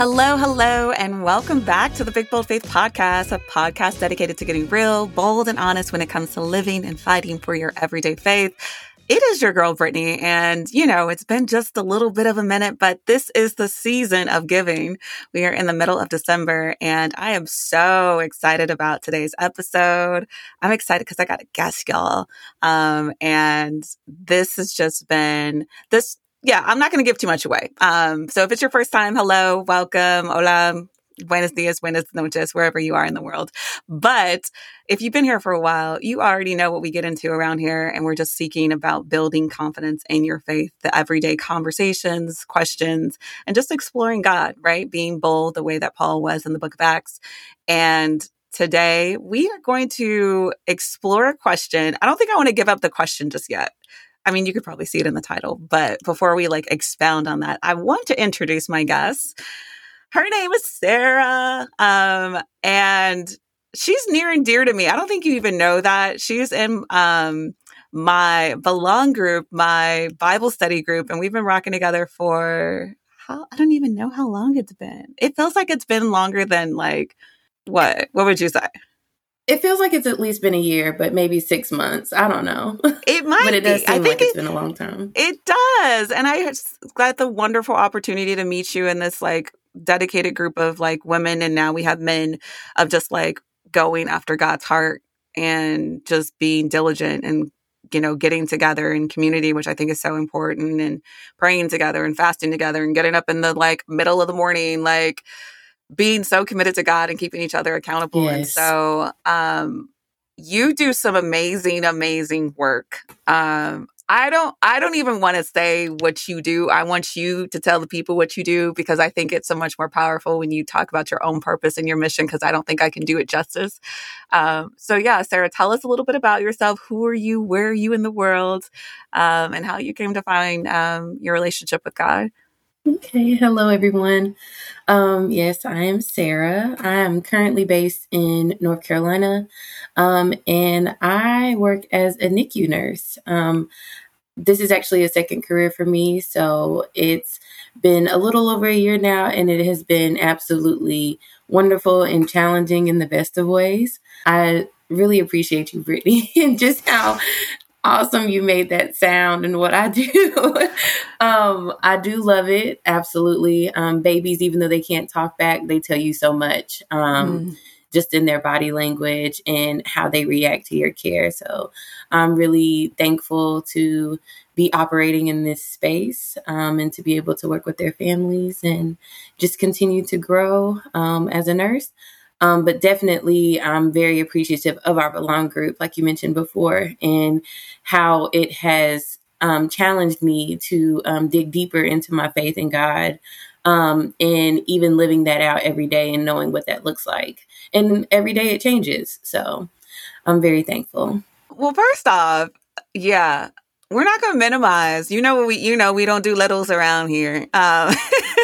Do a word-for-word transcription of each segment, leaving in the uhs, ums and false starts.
Hello, hello, and welcome back to the Big Bold Faith Podcast, a podcast dedicated to getting real, bold, and honest when it comes to living and fighting for your everyday faith. It is your girl, Brittany, and, you know, it's been just a little bit of a minute, but this is the season of giving. We are in the middle of December, and I am so excited about today's episode. I'm excited because I got a guest, y'all, um, and this has just been, this Yeah, I'm not going to give too much away. Um, so if it's your first time, hello, welcome, hola, buenos dias, buenas noches, wherever you are in the world. But if you've been here for a while, you already know what we get into around here. And we're just seeking about building confidence in your faith, the everyday conversations, questions, and just exploring God, right? Being bold the way that Paul was in the book of Acts. And today we are going to explore a question. I don't think I want to give up the question just yet. I mean, you could probably see it in the title, but before we like expound on that, I want to introduce my guest. Her name is Sarah, um, and she's near and dear to me. I don't think you even know that. She's in um, my Belong group, my Bible study group, and we've been rocking together for, how, I don't even know how long it's been. It feels like it's been longer than like, what? What would you say? It feels like it's at least been a year, but maybe six months. I don't know. It might but it does be. seem I think like it's it, been a long time. It does. And I just got the wonderful opportunity to meet you in this like dedicated group of like women. And now we have men of just like going after God's heart and just being diligent and, you know, getting together in community, which I think is so important, and praying together and fasting together and getting up in the like middle of the morning, like being so committed to God and keeping each other accountable. Yes. And so um, you do some amazing, amazing work. Um, I don't, I don't even want to say what you do. I want you to tell the people what you do, because I think it's so much more powerful when you talk about your own purpose and your mission, because I don't think I can do it justice. Um, so yeah, Sarah, tell us a little bit about yourself. Who are you? Where are you in the world? Um, and how you came to find um, your relationship with God. Okay. Hello, everyone. Um, yes, I am Sarah. I am currently based in North Carolina, um, and I work as a N I C U nurse. Um, this is actually a second career for me, so it's been a little over a year now, and it has been absolutely wonderful and challenging in the best of ways. I really appreciate you, Brittany, and just how awesome you made that sound and what I do. um, I do love it. Absolutely. Um, babies, even though they can't talk back, they tell you so much, um, mm. just in their body language and how they react to your care. So I'm really thankful to be operating in this space, um, and to be able to work with their families and just continue to grow um, as a nurse. Um, but definitely, I'm very appreciative of our Belong group, like you mentioned before, and how it has um, challenged me to um, dig deeper into my faith in God, um, and even living that out every day and knowing what that looks like. And every day it changes. So I'm very thankful. Well, first off, yeah, we're not going to minimize. You know, we you know we don't do littles around here. Um,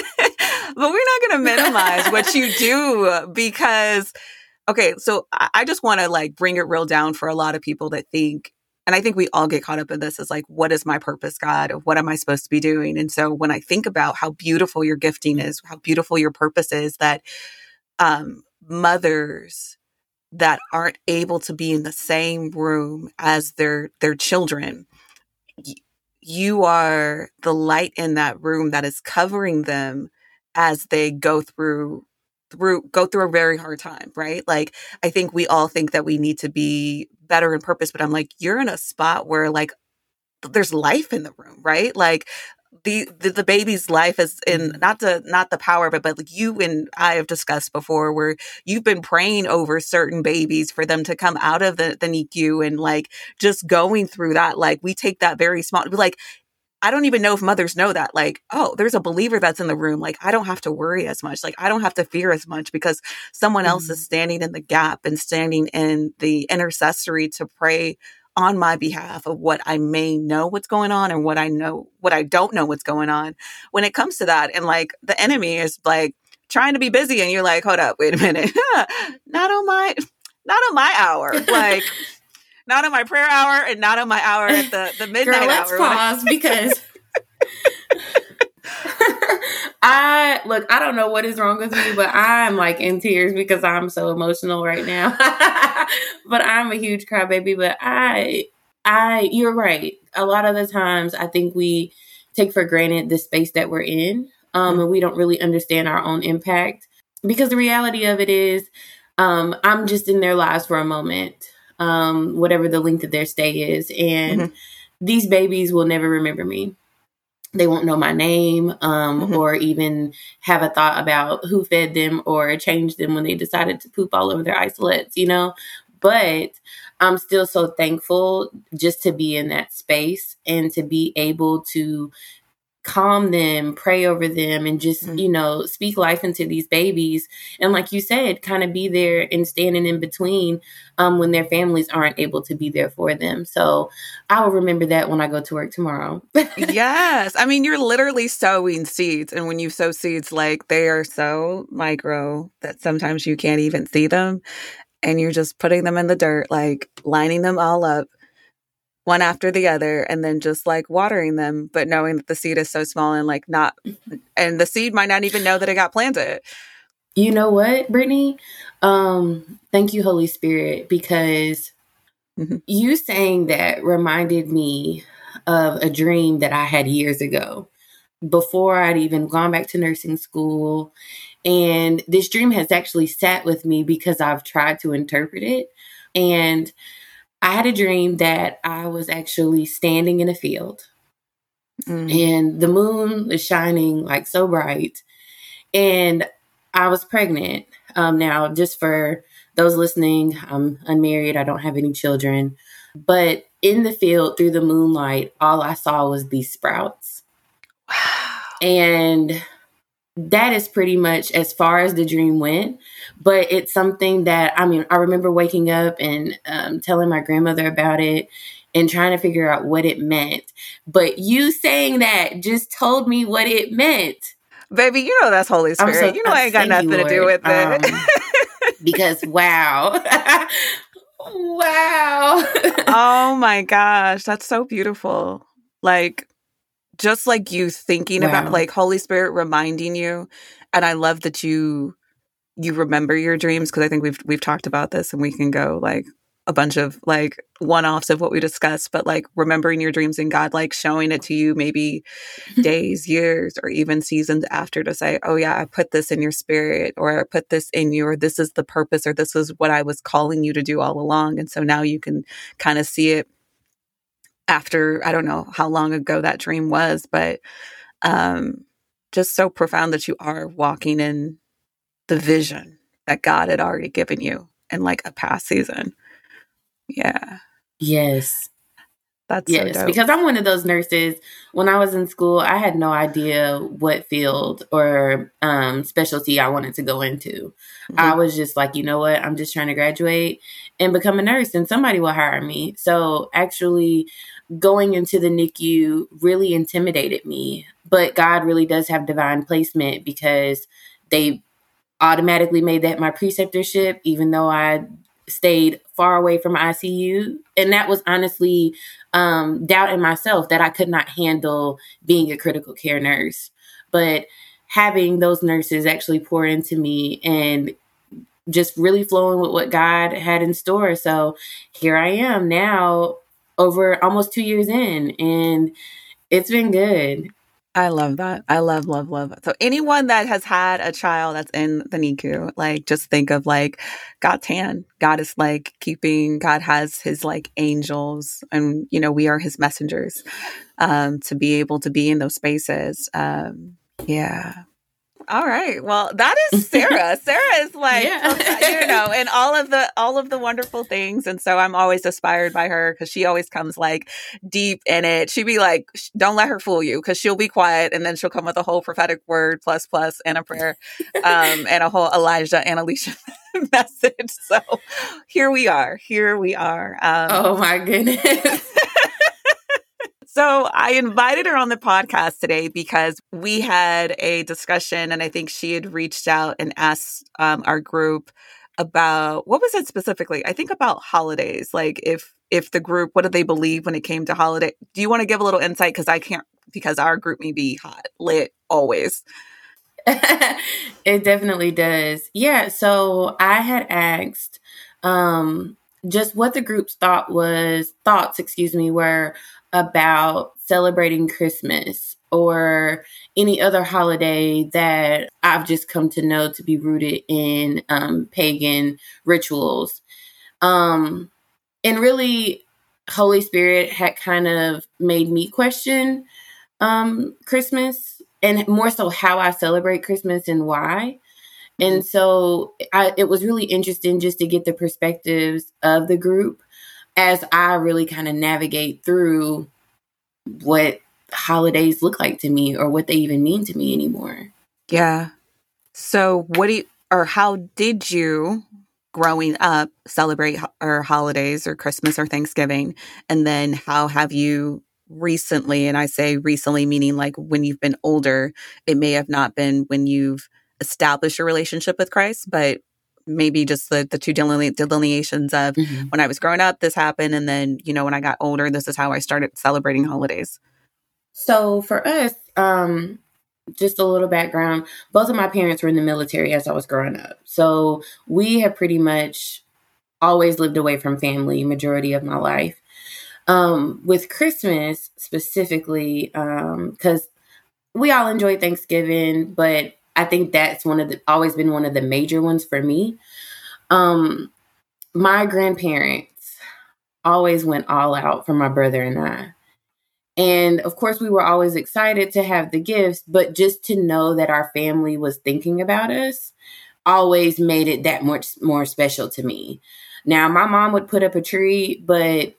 But we're not going to minimize what you do, because, okay, so I just want to like bring it real down for a lot of people that think, and I think we all get caught up in this, is like, what is my purpose, God? What am I supposed to be doing? And so when I think about how beautiful your gifting is, how beautiful your purpose is, that um, mothers that aren't able to be in the same room as their their children, y- you are the light in that room that is covering them as they go through through go through a very hard time, right? Like, I think we all think that we need to be better in purpose, but I'm like, you're in a spot where like there's life in the room, right? Like the the, the baby's life is in, not the not the power, but but like you and I have discussed before, where you've been praying over certain babies for them to come out of the, the N I C U, and like just going through that, like we take that very small, like, I don't even know if mothers know that, like, oh, there's a believer that's in the room. Like, I don't have to worry as much. Like, I don't have to fear as much, because someone mm-hmm. else is standing in the gap and standing in the intercessory to pray on my behalf of what I may know what's going on, and what I know, what I don't know what's going on when it comes to that. And like the enemy is like trying to be busy, and you're like, hold up, wait a minute. not on my, not on my hour. Like, not on my prayer hour, and not on my hour at the, the midnight Girl, let's hour. pause because I I look, I don't know what is wrong with me, but I'm like in tears because I'm so emotional right now. But I'm a huge crybaby. But I, I, you're right. A lot of the times, I think we take for granted the space that we're in, um, mm-hmm. and we don't really understand our own impact. Because the reality of it is, um, I'm just in their lives for a moment, um, whatever the length of their stay is, and mm-hmm. these babies will never remember me. They won't know my name, um, mm-hmm. or even have a thought about who fed them or changed them when they decided to poop all over their isolates, you know? But I'm still so thankful just to be in that space and to be able to calm them, pray over them, and just, mm-hmm. you know, speak life into these babies. And like you said, kind of be there and standing in between um, when their families aren't able to be there for them. So I will remember that when I go to work tomorrow. Yes. I mean, you're literally sowing seeds. And when you sow seeds, like they are so micro that sometimes you can't even see them. And you're just putting them in the dirt, like lining them all up, one after the other, and then just like watering them, but knowing that the seed is so small and like not, and the seed might not even know that it got planted. You know what, Brittany? Um, thank you, Holy Spirit, because mm-hmm. you saying that reminded me of a dream that I had years ago before I'd even gone back to nursing school. And this dream has actually sat with me because I've tried to interpret it. And I had a dream that I was actually standing in a field mm. and the moon was shining like so bright, and I was pregnant. Um, now, just for those listening, I'm unmarried. I don't have any children, but in the field through the moonlight, all I saw was these sprouts. Wow. And that is pretty much as far as the dream went. But it's something that, I mean, I remember waking up and um, telling my grandmother about it and trying to figure out what it meant. But you saying that just told me what it meant. Baby, you know that's Holy Spirit. So, you know I ain't got nothing you, to do with it. Um, because, wow. Wow. Oh, my gosh. That's so beautiful. Like, just like you thinking wow. about, like, Holy Spirit reminding you. And I love that you you remember your dreams, because I think we've we've talked about this, and we can go, like, a bunch of, like, one-offs of what we discussed. But, like, remembering your dreams and God, like, showing it to you maybe days, years, or even seasons after to say, oh, yeah, I put this in your spirit, or I put this in you, or this is the purpose, or this is what I was calling you to do all along. And so now you can kind of see it after, I don't know how long ago that dream was, but um, just so profound that you are walking in the vision that God had already given you in like a past season. Yeah. Yes. That's yes, so dope. Because I'm one of those nurses. When I was in school, I had no idea what field or um, specialty I wanted to go into. Mm-hmm. I was just like, you know what? I'm just trying to graduate and become a nurse, and somebody will hire me. So actually going into the N I C U really intimidated me. But God really does have divine placement, because they automatically made that my preceptorship, even though I stayed far away from I C U. And that was honestly um, doubt in myself that I could not handle being a critical care nurse. But having those nurses actually pour into me and just really flowing with what God had in store. So here I am now, over almost two years in, and it's been good. I love that. I love, love, love. So anyone that has had a child that's in the N I C U, like, just think of like God's hand. God is like keeping, God has his like angels, and, you know, we are his messengers um, to be able to be in those spaces. Um, yeah. All right. Well, that is Sarah. Sarah is like, yeah. you know, and all of the all of the wonderful things. And so I'm always inspired by her, because she always comes like deep in it. She'd be like, don't let her fool you, because she'll be quiet, and then she'll come with a whole prophetic word plus plus and a prayer um, and a whole Elijah and Alicia message. So here we are. Here we are. Um, oh, my goodness. So I invited her on the podcast today because we had a discussion, and I think she had reached out and asked um, our group about, what was it specifically? I think about holidays. Like if if the group, what did they believe when it came to holiday? Do you want to give a little insight? Because I can't, because our group may be hot, lit, always. It definitely does. Yeah. So I had asked um, just what the group's thought was thoughts, excuse me, were about celebrating Christmas or any other holiday that I've just come to know to be rooted in um, pagan rituals. Um, and really, Holy Spirit had kind of made me question um, Christmas and more so how I celebrate Christmas and why. And so I, it was really interesting just to get the perspectives of the group as I really kind of navigate through what holidays look like to me or what they even mean to me anymore. Yeah. So what do you, or how did you growing up celebrate ho- or holidays or Christmas or Thanksgiving? And then how have you recently, and I say recently, meaning like when you've been older, it may have not been when you've established a relationship with Christ, but maybe just the, the two deline- delineations of Mm-hmm. when I was growing up, this happened. And then, you know, when I got older, this is how I started celebrating holidays. So for us, um, just a little background, both of my parents were in the military as I was growing up. So we have pretty much always lived away from family majority of my life. Um, with Christmas specifically, because um, we all enjoy Thanksgiving, but I think that's one of the always been one of the major ones for me. Um, my grandparents always went all out for my brother and I. And of course, we were always excited to have the gifts, but just to know that our family was thinking about us always made it that much more special to me. Now, my mom would put up a tree, but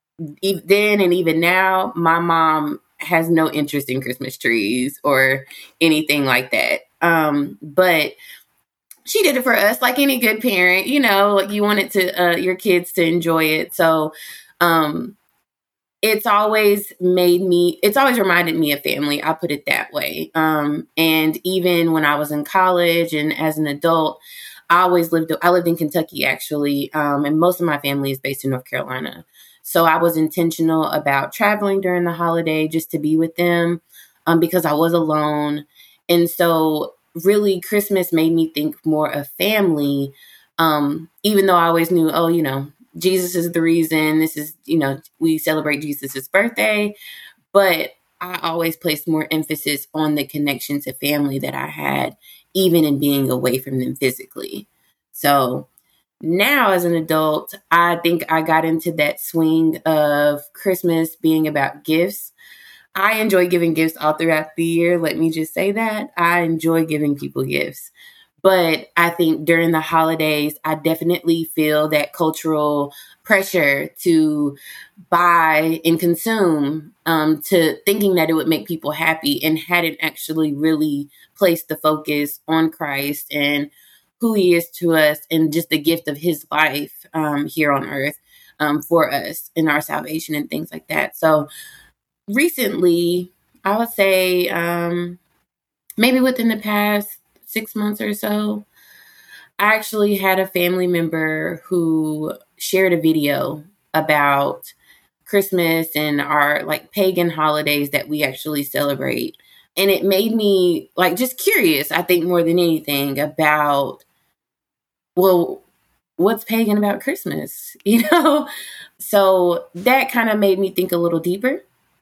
then and even now, my mom has no interest in Christmas trees or anything like that. Um, but she did it for us, like any good parent. You know, like you wanted to uh, your kids to enjoy it. So, um, it's always made me. It's always reminded me of family. I put it that way. Um, and even when I was in college and as an adult, I always lived. I lived in Kentucky actually, um, and most of my family is based in North Carolina. So I was intentional about traveling during the holiday just to be with them um, because I was alone. And so really Christmas made me think more of family, um, even though I always knew, oh, you know, Jesus is the reason. This is, you know, we celebrate Jesus's birthday. But I always placed more emphasis on the connection to family that I had, even in being away from them physically. So now, as an adult, I think I got into that swing of Christmas being about gifts. I enjoy giving gifts all throughout the year. Let me just say that. I enjoy giving people gifts. But I think during the holidays, I definitely feel that cultural pressure to buy and consume, um, to thinking that it would make people happy and hadn't actually really placed the focus on Christ and who he is to us and just the gift of his life um, here on earth um, for us in our salvation and things like that. So recently, I would say um, maybe within the past six months or so, I actually had a family member who shared a video about Christmas and our like pagan holidays that we actually celebrate. And it made me like just curious, I think more than anything about, well, what's pagan about Christmas? You know? So that kind of made me think a little deeper.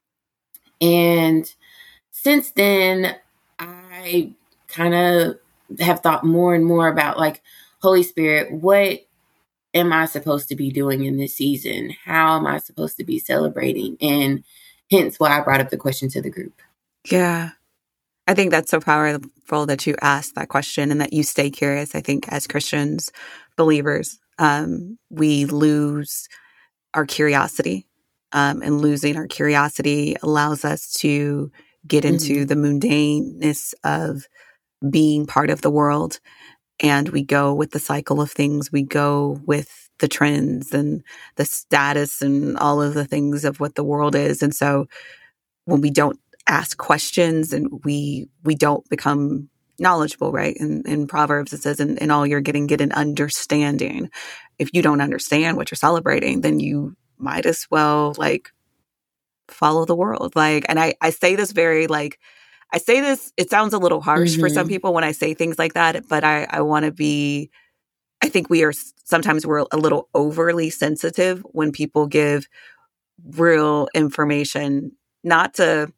And since then, I kind of have thought more and more about like, Holy Spirit, what am I supposed to be doing in this season? How am I supposed to be celebrating? And hence why I brought up the question to the group. Yeah. I think that's so powerful that you asked that question and that you stay curious. I think as Christians, believers, um, we lose our curiosity. Um, and losing our curiosity allows us to get into Mm-hmm. the mundaneness of being part of the world. And we go with the cycle of things. We go with the trends and the status and all of the things of what the world is. And so when we don't ask questions and we we don't become knowledgeable, right? In, in Proverbs, it says, in, in all you're getting, get an understanding. If you don't understand what you're celebrating, then you might as well like follow the world. Like, and I, I say this very like, I say this, it sounds a little harsh for some Mm-hmm. people when I say things like that, but I, I want to be, I think we are, sometimes we're a little overly sensitive when people give real information, not to,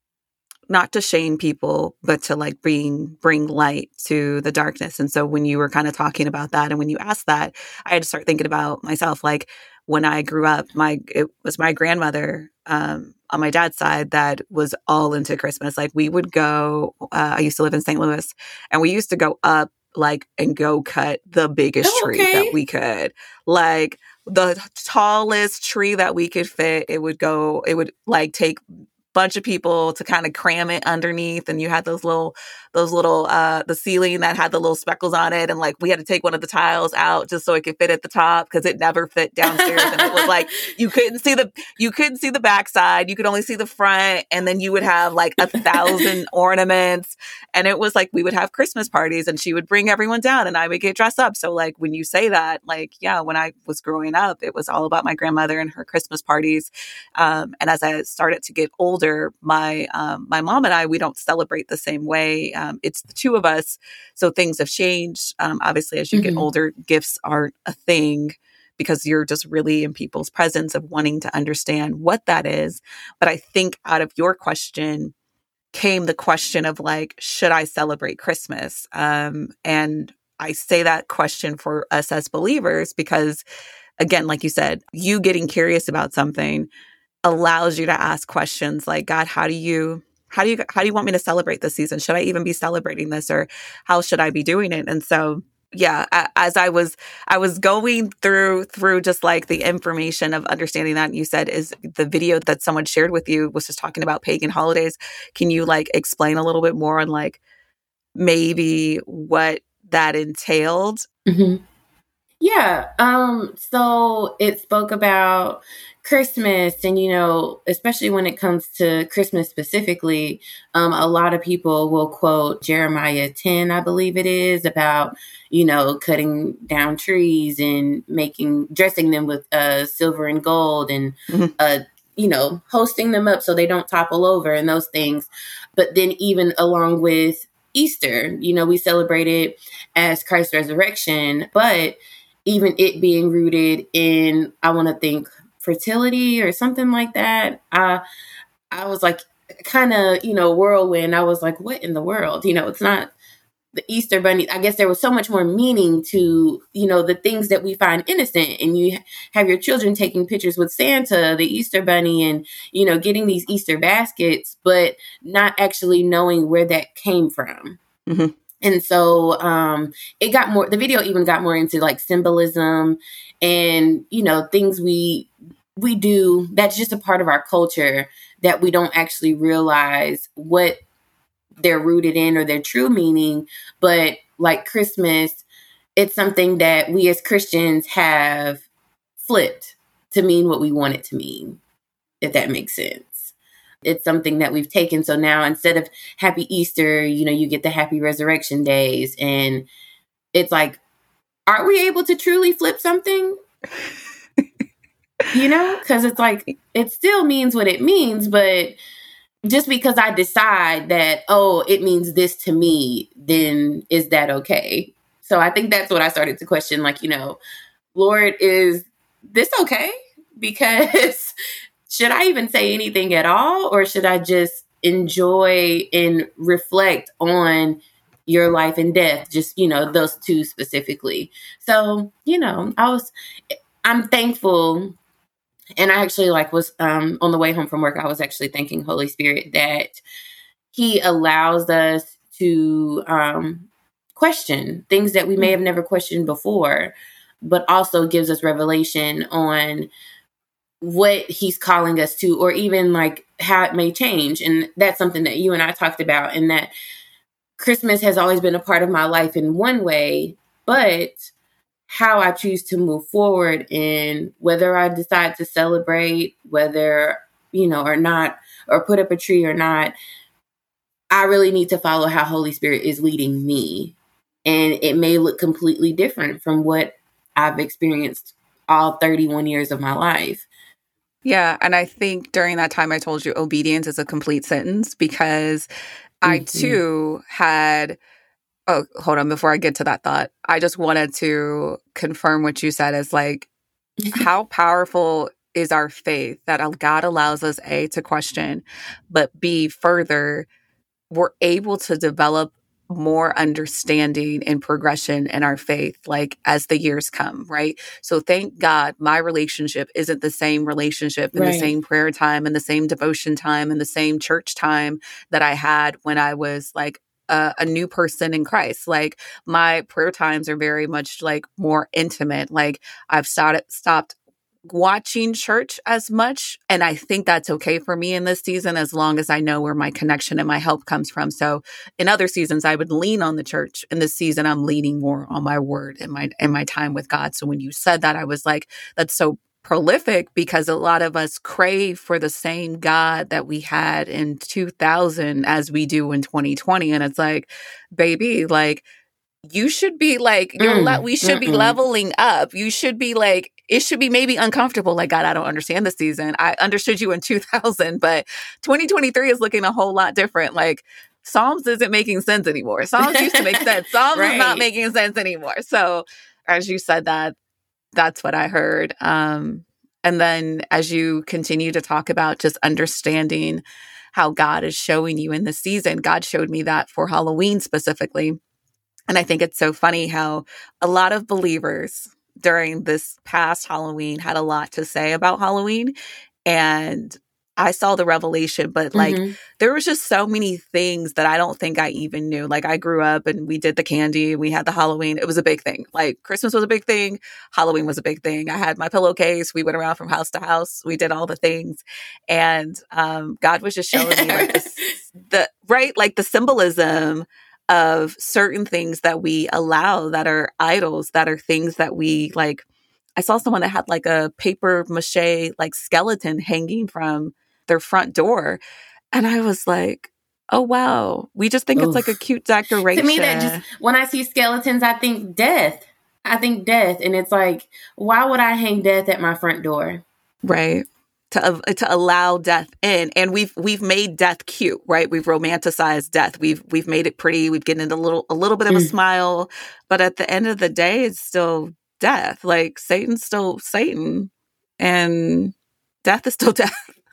not to shame people, but to like bring, bring light to the darkness. And so when you were kind of talking about that, and when you asked that, I had to start thinking about myself. Like when I grew up, my, it was my grandmother, um, on my dad's side that was all into Christmas. Like we would go, uh, I used to live in Saint Louis, and we used to go up like and go cut the biggest Oh, tree that okay. we could, like the tallest tree that we could fit. It would go, it would like take bunch of people to kind of cram it underneath, and you had those little those little uh the ceiling that had the little speckles on it, and like we had to take one of the tiles out just so it could fit at the top because it never fit downstairs. And it was like you couldn't see the you couldn't see the backside, you could only see the front, and then you would have like a thousand ornaments. And it was like we would have Christmas parties, and she would bring everyone down, and I would get dressed up. So like when you say that, like yeah, when I was growing up, it was all about my grandmother and her Christmas parties. Um, and as I started to get older, my um, my mom and I, we don't celebrate the same way. Um, it's the two of us, so things have changed. Um, obviously, as you Mm-hmm. get older, gifts aren't a thing because you're just really in people's presence of wanting to understand what that is. But I think out of your question came the question of like, should I celebrate Christmas? Um, and I say that question for us as believers because, again, like you said, you getting curious about something allows you to ask questions like, God, how do you, how do you, how do you want me to celebrate this season? Should I even be celebrating this, or how should I be doing it? And so, yeah, a- as I was, I was going through, through just like the information of understanding that, you said is the video that someone shared with you was just talking about pagan holidays. Can you like explain a little bit more on like maybe what that entailed? Mm-hmm. Yeah. Um, so it spoke about Christmas, and, you know, especially when it comes to Christmas specifically, um, a lot of people will quote Jeremiah ten, I believe it is, about, you know, cutting down trees and making, dressing them with uh, silver and gold, and, Mhm. uh, you know, hosting them up so they don't topple over and those things. But then even along with Easter, you know, we celebrate it as Christ's resurrection, but even it being rooted in, I want to think, fertility or something like that. Uh, I was like, kind of, you know, whirlwind. I was like, what in the world? You know, it's not the Easter bunny. I guess there was so much more meaning to, you know, the things that we find innocent. And you have your children taking pictures with Santa, the Easter bunny, and, you know, getting these Easter baskets, but not actually knowing where that came from. Mhm. And so um, it got more, the video even got more into like symbolism and, you know, things we we do that's just a part of our culture that we don't actually realize what they're rooted in or their true meaning. But like Christmas, it's something that we as Christians have flipped to mean what we want it to mean, if that makes sense. It's something that we've taken. So now instead of Happy Easter, you know, you get the Happy Resurrection Days. And it's like, aren't we able to truly flip something? You know, because it's like, it still means what it means. But just because I decide that, oh, it means this to me, then is that okay? So I think that's what I started to question. Like, you know, Lord, is this okay? Because should I even say anything at all? Or should I just enjoy and reflect on your life and death? Just, you know, those two specifically. So, you know, I was, I'm thankful. And I actually like was um, on the way home from work, I was actually thanking Holy Spirit that he allows us to um, question things that we may have never questioned before, but also gives us revelation on what he's calling us to, or even like how it may change. And that's something that you and I talked about, and that Christmas has always been a part of my life in one way, but how I choose to move forward in whether I decide to celebrate, whether, you know, or not, or put up a tree or not, I really need to follow how Holy Spirit is leading me. And it may look completely different from what I've experienced all thirty-one years of my life. Yeah. And I think during that time, I told you obedience is a complete sentence because I Mm-hmm. too had, oh, hold on, before I get to that thought, I just wanted to confirm what you said is like, how powerful is our faith that God allows us, A, to question, but B, further, we're able to develop more understanding and progression in our faith, like as the years come, right? So thank God my relationship isn't the same relationship and the Right. same prayer time and the same devotion time and the same church time that I had when I was like a, a new person in Christ. Like my prayer times are very much like more intimate. Like I've started stopped watching church as much. And I think that's okay for me in this season, as long as I know where my connection and my help comes from. So in other seasons, I would lean on the church. In this season, I'm leaning more on my word and my, and my time with God. So when you said that, I was like, that's so prolific, because a lot of us crave for the same God that we had in two thousand as we do in twenty twenty. And it's like, baby, like, you should be like, you're le- Mm, we should be mm-mm. leveling up. You should be like, it should be maybe uncomfortable. Like, God, I don't understand this season. I understood you in two thousand, but twenty twenty-three is looking a whole lot different. Like, Psalms isn't making sense anymore. Psalms used to make sense. Psalms is not Right. making sense anymore. So as you said that, that's what I heard. Um, and then as you continue to talk about just understanding how God is showing you in the season, God showed me that for Halloween specifically. And I think it's so funny how a lot of believers during this past Halloween had a lot to say about Halloween. And I saw the revelation, but like Mm-hmm. there was just so many things that I don't think I even knew. Like I grew up and we did the candy, we had the Halloween. It was a big thing. Like Christmas was a big thing. Halloween was a big thing. I had my pillowcase. We went around from house to house. We did all the things. And um, God was just showing me like this, the, right? Like the symbolism of certain things that we allow that are idols, that are things that we like. I saw someone that had like a paper mache like skeleton hanging from their front door. And I was like, oh, wow. We just think it's like a Oof. cute To decoration. me, that just, when I see skeletons, I think death. I think death. And it's like, why would I hang death at my front door? Right. To, uh, to allow death in. And we've we've made death cute, right? We've romanticized death. We've we've made it pretty. We've given it a little a little bit of a Mm. smile. But at the end of the day, it's still death. Like Satan's still Satan. And death is still death.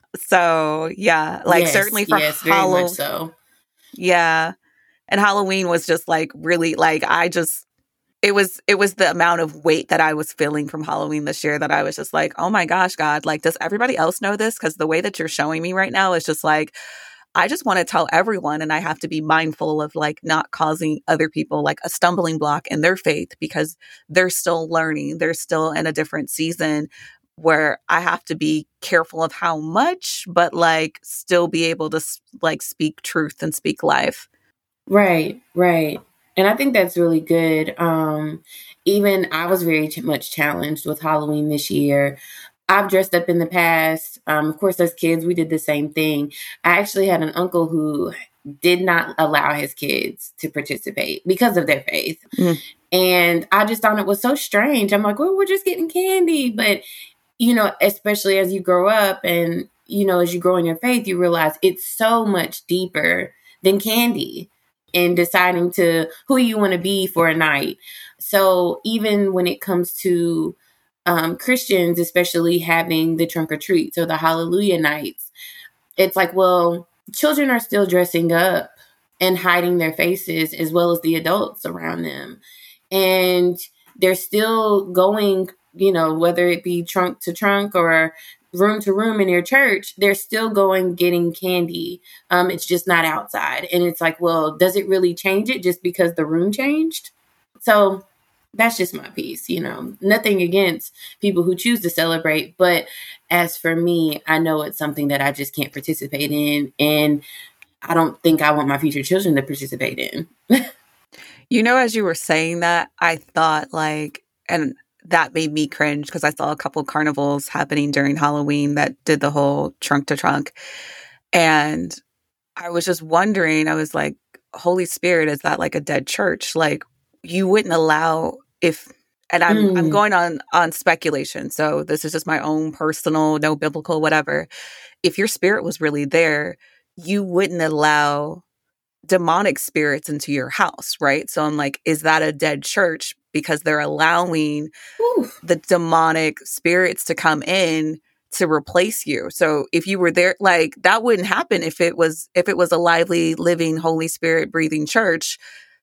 So yeah, like Yes, certainly for yes, very much Halloween. so. Yeah. And Halloween was just like really like I just it was it was the amount of weight that I was feeling from Halloween this year that I was just like, oh my gosh, God, like does everybody else know this? Because the way that you're showing me right now is just like, I just want to tell everyone, and I have to be mindful of like not causing other people like a stumbling block in their faith, because they're still learning. They're still in a different season where I have to be careful of how much, but like still be able to like speak truth and speak life. Right, right. And I think that's really good. Um, even I was very ch- much challenged with Halloween this year. I've dressed up in the past. Um, of course, as kids, we did the same thing. I actually had an uncle who did not allow his kids to participate because of their faith. Mm. And I just thought it was so strange. I'm like, well, we're just getting candy. But, you know, especially as you grow up and, you know, as you grow in your faith, you realize it's so much deeper than candy and deciding to who you want to be for a night. So even when it comes to um, Christians, especially having the trunk or treats or the hallelujah nights, it's like, well, children are still dressing up and hiding their faces as well as the adults around them. And they're still going, you know, whether it be trunk to trunk or room to room in your church, they're still going getting candy. Um, it's just not outside. And it's like, well, does it really change it just because the room changed? So that's just my piece, you know, nothing against people who choose to celebrate. But as for me, I know it's something that I just can't participate in. And I don't think I want my future children to participate in. You know, as you were saying that, I thought like, and that made me cringe because I saw a couple carnivals happening during Halloween that did the whole trunk to trunk. And I was just wondering, I was like, Holy Spirit, is that like a dead church? Like you wouldn't allow if, and I'm mm. I'm going on on speculation. So this is just my own personal, no biblical, whatever. If your spirit was really there, you wouldn't allow demonic spirits into your house, right? So I'm like, is that a dead church? Because they're allowing Ooh. the demonic spirits to come in to replace you. So if you were there, like that wouldn't happen if it was if it was a lively, living, Holy Spirit breathing church.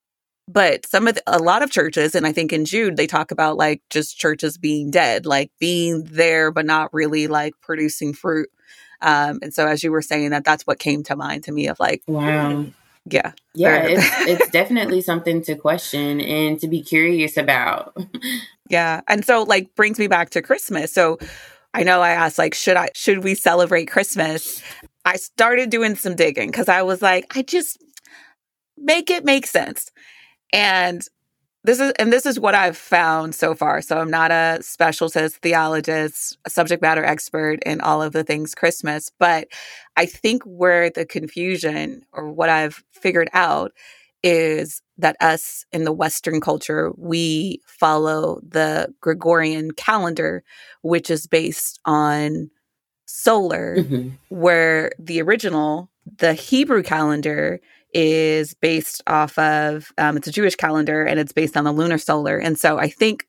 But some of the, a lot of churches, and I think in Jude they talk about like just churches being dead, like being there but not really like producing fruit. Um, and so as you were saying that, that's what came to mind to me of like, wow. Yeah. Yeah, it's, it's definitely something to question and to be curious about. Yeah. And so like brings me back to Christmas. So I know I asked like, should I, should we celebrate Christmas? I started doing some digging because I was like, I just make it make sense. And this is, and this is what I've found so far. So I'm not a specialist theologist, a subject matter expert in all of the things Christmas, but I think where the confusion or what I've figured out is that us in the Western culture, we follow the Gregorian calendar, which is based on solar, Mhm. where the original, the Hebrew calendar, is based off of, um, it's a Jewish calendar and it's based on the lunar solar. And so I think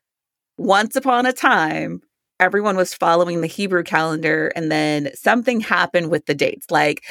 once upon a time, everyone was following the Hebrew calendar and then something happened with the dates. Like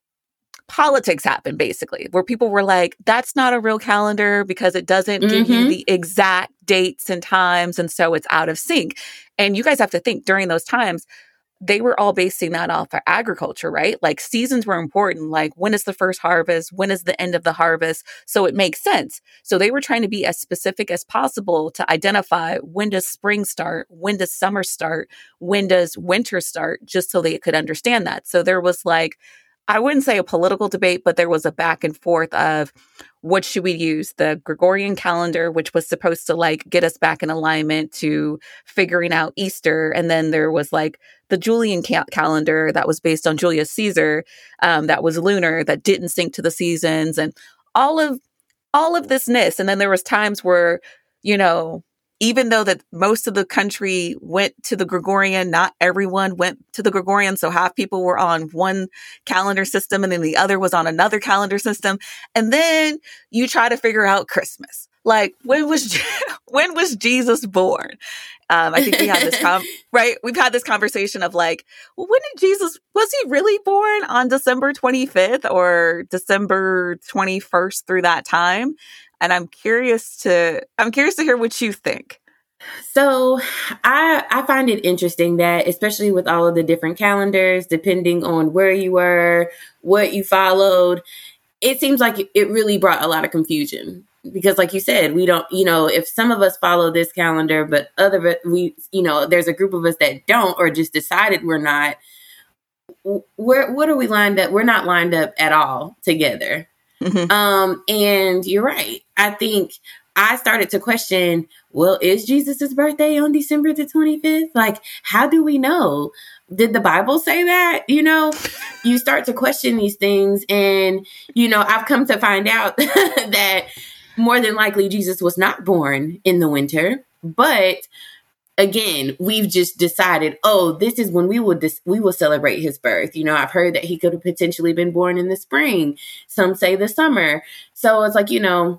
politics happened basically, where people were like, that's not a real calendar because it doesn't give you Mhm. the exact dates and times. And so it's out of sync. And you guys have to think during those times, they were all basing that off of agriculture, right? Like seasons were important. Like when is the first harvest? When is the end of the harvest? So it makes sense. So they were trying to be as specific as possible to identify when does spring start? When does summer start? When does winter start? Just so they could understand that. So there was like, I wouldn't say a political debate, but there was a back and forth of what should we use? The Gregorian calendar, which was supposed to like get us back in alignment to figuring out Easter. And then there was like the Julian ca- calendar that was based on Julius Caesar, um, that was lunar, that didn't sync to the seasons and all of, all of this ness. And then there was times where, you know, even though that most of the country went to the Gregorian, not everyone went to the Gregorian. So half people were on one calendar system and then the other was on another calendar system. And then you try to figure out Christmas. Like when was, when was Jesus born? Um, I think we had this, com- right? We've had this conversation of like, well, when did Jesus, was he really born on December twenty-fifth or December twenty-first through that time? And I'm curious to, I'm curious to hear what you think. So I I find it interesting that, especially with all of the different calendars, depending on where you were, what you followed, it seems like it really brought a lot of confusion. Because like you said, we don't, you know, if some of us follow this calendar, but other, we, you know, there's a group of us that don't, or just decided we're not, where, what are we lined up? We're not lined up at all together. Mm-hmm. Um, and you're right. I think I started to question, well, is Jesus's birthday on December the twenty-fifth? Like, how do we know? Did the Bible say that? You know, you start to question these things. And, you know, I've come to find out that more than likely Jesus was not born in the winter. But again, we've just decided, oh, this is when we will dis- we will celebrate his birth. You know, I've heard that he could have potentially been born in the spring. Some say the summer. So it's like, you know,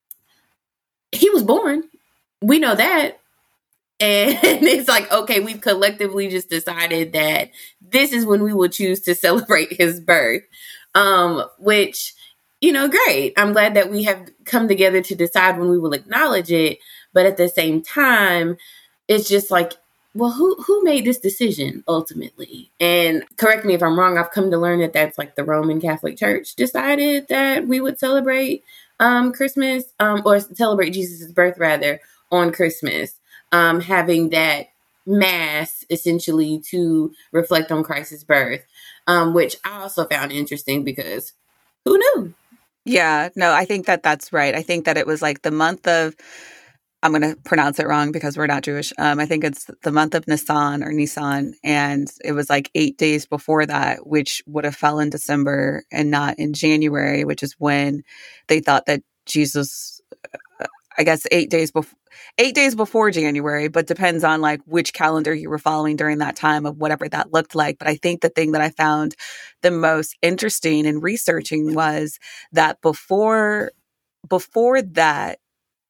he was born. We know that. And it's like, okay, we've collectively just decided that this is when we will choose to celebrate his birth, um, which, you know, great. I'm glad that we have come together to decide when we will acknowledge it. But at the same time, it's just like, well, who who made this decision ultimately? And correct me if I'm wrong. I've come to learn that that's like the Roman Catholic Church decided that we would celebrate um, Christmas um, or celebrate Jesus' birth, rather, on Christmas, um, having that mass essentially to reflect on Christ's birth, um, which I also found interesting because who knew? Yeah, no, I think that that's right. I think that it was like the month of, I'm going to pronounce it wrong because we're not Jewish. Um, I think it's the month of Nisan or Nisan. And it was like eight days before that, which would have fell in December and not in January, which is when they thought that Jesus, I guess eight days before, eight days before January, but depends on like which calendar you were following during that time of whatever that looked like. But I think the thing that I found the most interesting in researching was that before, before that,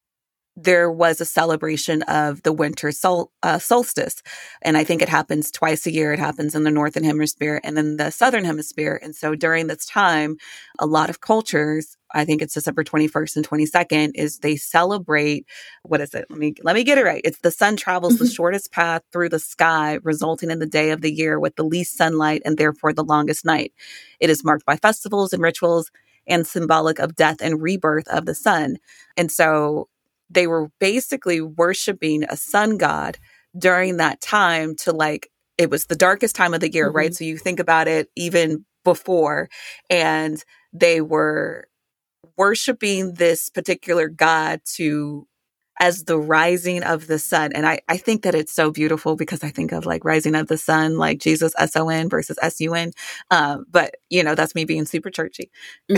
there was a celebration of the winter sol- uh, solstice. And I think it happens twice a year. It happens in the Northern Hemisphere and then the Southern Hemisphere. And so during this time, a lot of cultures, I think it's December twenty-first and twenty-second, is they celebrate, what is it? Let me, let me get it right. It's the sun travels the shortest path through the sky, resulting in the day of the year with the least sunlight and therefore the longest night. It is marked by festivals and rituals and symbolic of death and rebirth of the sun. And so they were basically worshiping a sun god during that time to like, it was the darkest time of the year, mm-hmm. right? So you think about it even before, and they were worshiping this particular god to as the rising of the sun. And I, I think that it's so beautiful because I think of like rising of the sun, like Jesus, S O N versus S U N. Um, but, you know, that's me being super churchy.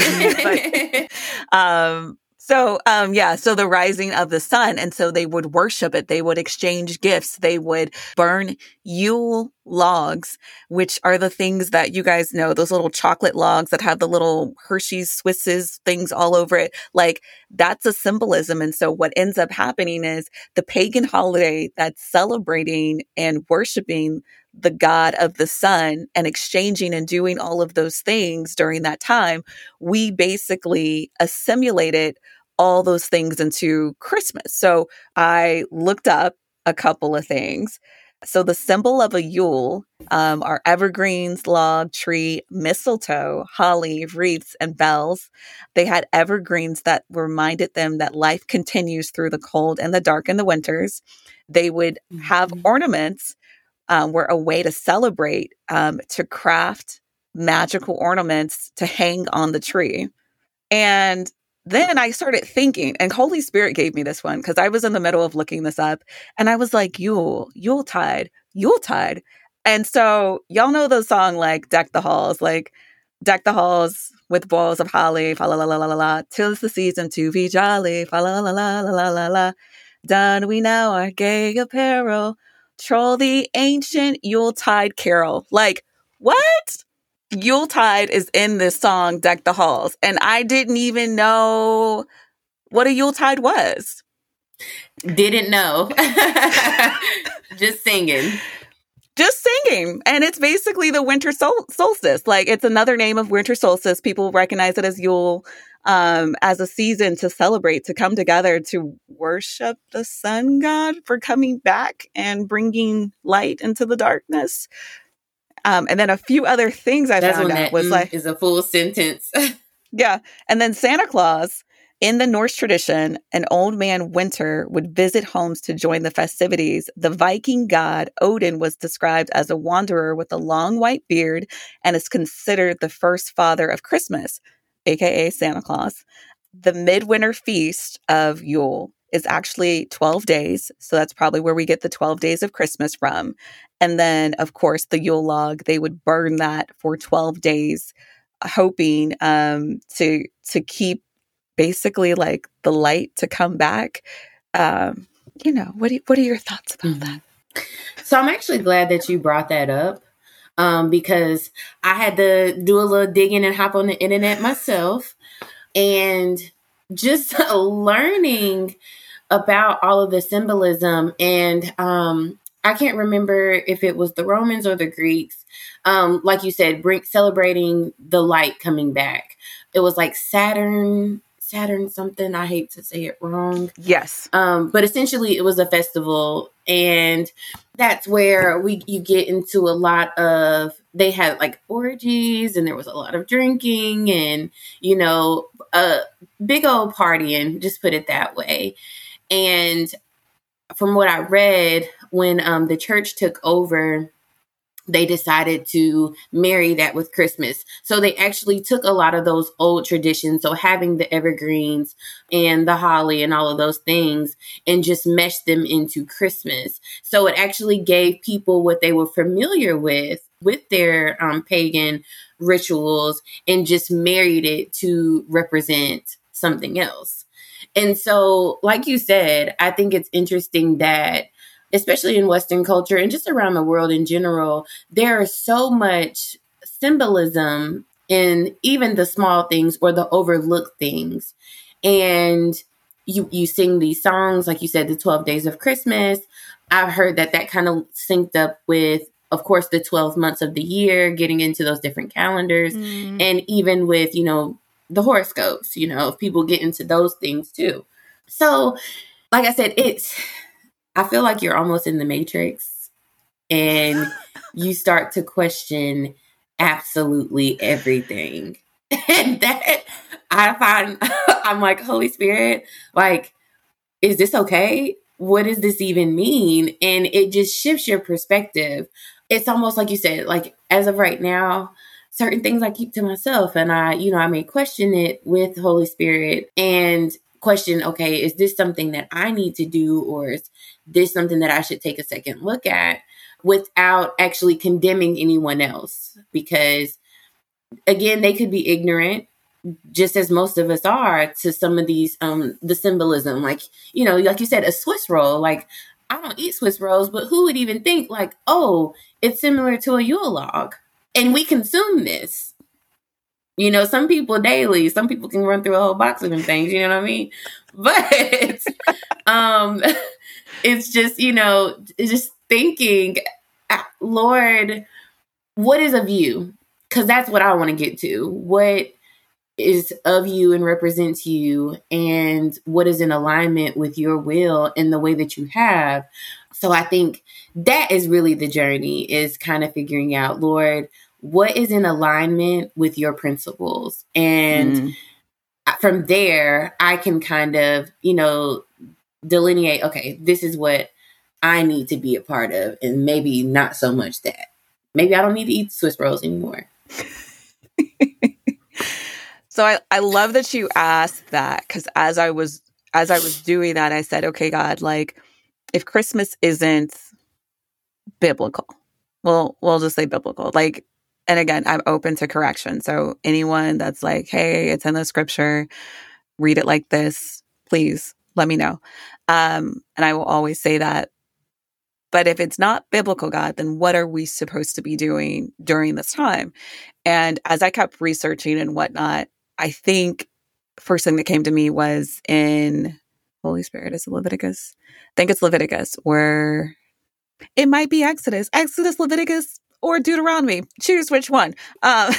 but, um, So, um, yeah, so the rising of the sun. And so they would worship it. They would exchange gifts. They would burn Yule logs, which are the things that you guys know, those little chocolate logs that have the little Hershey's Swisses things all over it. Like that's a symbolism. And so what ends up happening is the pagan holiday that's celebrating and worshiping the god of the sun and exchanging and doing all of those things during that time, we basically assimilated all those things into Christmas. So I looked up a couple of things. So the symbol of a Yule um, are evergreens, log, tree, mistletoe, holly, wreaths, and bells. They had evergreens that reminded them that life continues through the cold and the dark in the winters. They would have mm-hmm. ornaments Um, were a way to celebrate, um, to craft magical ornaments to hang on the tree. And then I started thinking, and Holy Spirit gave me this one because I was in the middle of looking this up and I was like, Yule, Yuletide, Yuletide. And so y'all know the song like Deck the Halls, like deck the halls with boughs of holly, fa la la la la la, 'tis the season to be jolly, fa la la la la la la la. Don we now our gay apparel, troll the ancient Yuletide carol. Like, what? Yuletide is in this song, Deck the Halls. And I didn't even know what a Yuletide was. Didn't know. Just singing. Just singing. And it's basically the winter sol- solstice. Like, it's another name of winter solstice. People recognize it as Yule, um, as a season to celebrate, to come together, to worship the sun god for coming back and bringing light into the darkness. Um, and then a few other things I That's found when out that was mm like, is a full sentence. yeah. And then Santa Claus, in the Norse tradition, an old man Winter would visit homes to join the festivities. The Viking god Odin was described as a wanderer with a long white beard and is considered the first father of Christmas, aka Santa Claus. The midwinter feast of Yule is actually twelve days. So that's probably where we get the twelve days of Christmas from. And then, of course, the Yule log, they would burn that for twelve days, hoping um, to to keep basically like the light to come back. Um, you know, what do you, what are your thoughts about mm-hmm. that? So I'm actually glad that you brought that up um, because I had to do a little digging and hop on the internet myself. And just learning about all of the symbolism. And um, I can't remember if it was the Romans or the Greeks. Um, like you said, bring, celebrating the light coming back. It was like Saturn, Saturn something. I hate to say it wrong. Yes. Um, but essentially it was a festival. And that's where we you get into a lot of, they had like orgies and there was a lot of drinking and, you know, a big old partying, just put it that way. And from what I read, when um, the church took over, they decided to marry that with Christmas. So they actually took a lot of those old traditions. So having the evergreens and the holly and all of those things and just meshed them into Christmas. So it actually gave people what they were familiar with, with their um, pagan rituals and just married it to represent something else. And so, like you said, I think it's interesting that, especially in Western culture and just around the world in general, there is so much symbolism in even the small things or the overlooked things. And you, you sing these songs, like you said, the twelve days of Christmas. I've heard that that kind of synced up with, of course, the twelve months of the year, getting into those different calendars. Mm. And even with, you know, the horoscopes, you know, if people get into those things too. So, like I said, it's, I feel like you're almost in the Matrix and you start to question absolutely everything. And that I find, I'm like, Holy Spirit, like, is this okay? What does this even mean? And it just shifts your perspective. It's almost like you said, like, as of right now, certain things I keep to myself, and I, you know, I may question it with the Holy Spirit and question, okay, is this something that I need to do, or is this something that I should take a second look at, without actually condemning anyone else? Because again, they could be ignorant, just as most of us are, to some of these, um, the symbolism, like, you know, like you said, a Swiss roll. Like, I don't eat Swiss rolls, but who would even think like, oh, it's similar to a Yule log? And we consume this. You know, some people daily, some people can run through a whole box of them things, you know what I mean? But um, it's just, you know, just thinking, Lord, what is of you? Because that's what I want to get to. What is of you and represents you, and what is in alignment with your will and the way that you have. So I think that is really the journey, is kind of figuring out, Lord, what is in alignment with your principles? And mm. from there, I can kind of, you know, delineate, okay, this is what I need to be a part of, and maybe not so much that. Maybe I don't need to eat Swiss rolls anymore. So I, I love that you asked that, because as I was as I was doing that, I said, okay, God, like, if Christmas isn't biblical, well, we'll just say biblical. Like, and again, I'm open to correction. So anyone that's like, hey, it's in the scripture, read it like this, please let me know. Um, and I will always say that. But if it's not biblical, God, then what are we supposed to be doing during this time? And as I kept researching and whatnot, I think first thing that came to me was in Holy Spirit, is it Leviticus? I think it's Leviticus, where it might be Exodus, Exodus, Leviticus, or Deuteronomy. Choose which one. Um,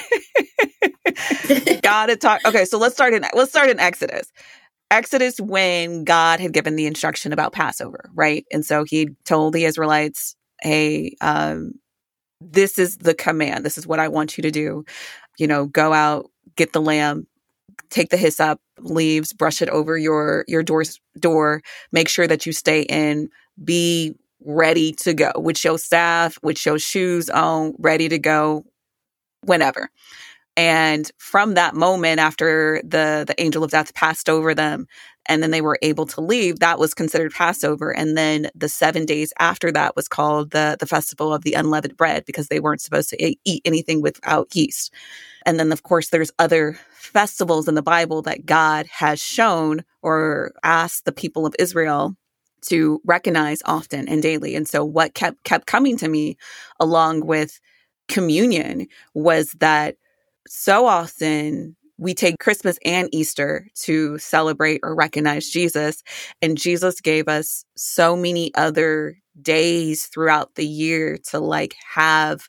God had talked. Okay, so let's start in let's start in Exodus. Exodus, when God had given the instruction about Passover, right? And so he told the Israelites, hey, um, this is the command. This is what I want you to do. You know, go out, get the lamb, take the hyssop leaves, brush it over your, your door's door, make sure that you stay in, be ready to go with your staff, with your shoes on, ready to go whenever. And from that moment, after the, the angel of death passed over them, and then they were able to leave, that was considered Passover. And then the seven days after that was called the, the festival of the unleavened bread, because they weren't supposed to eat anything without yeast. And then, of course, there's other festivals in the Bible that God has shown or asked the people of Israel to recognize often and daily. And so what kept kept coming to me along with communion was that so often we take Christmas and Easter to celebrate or recognize Jesus. And Jesus gave us so many other days throughout the year to like have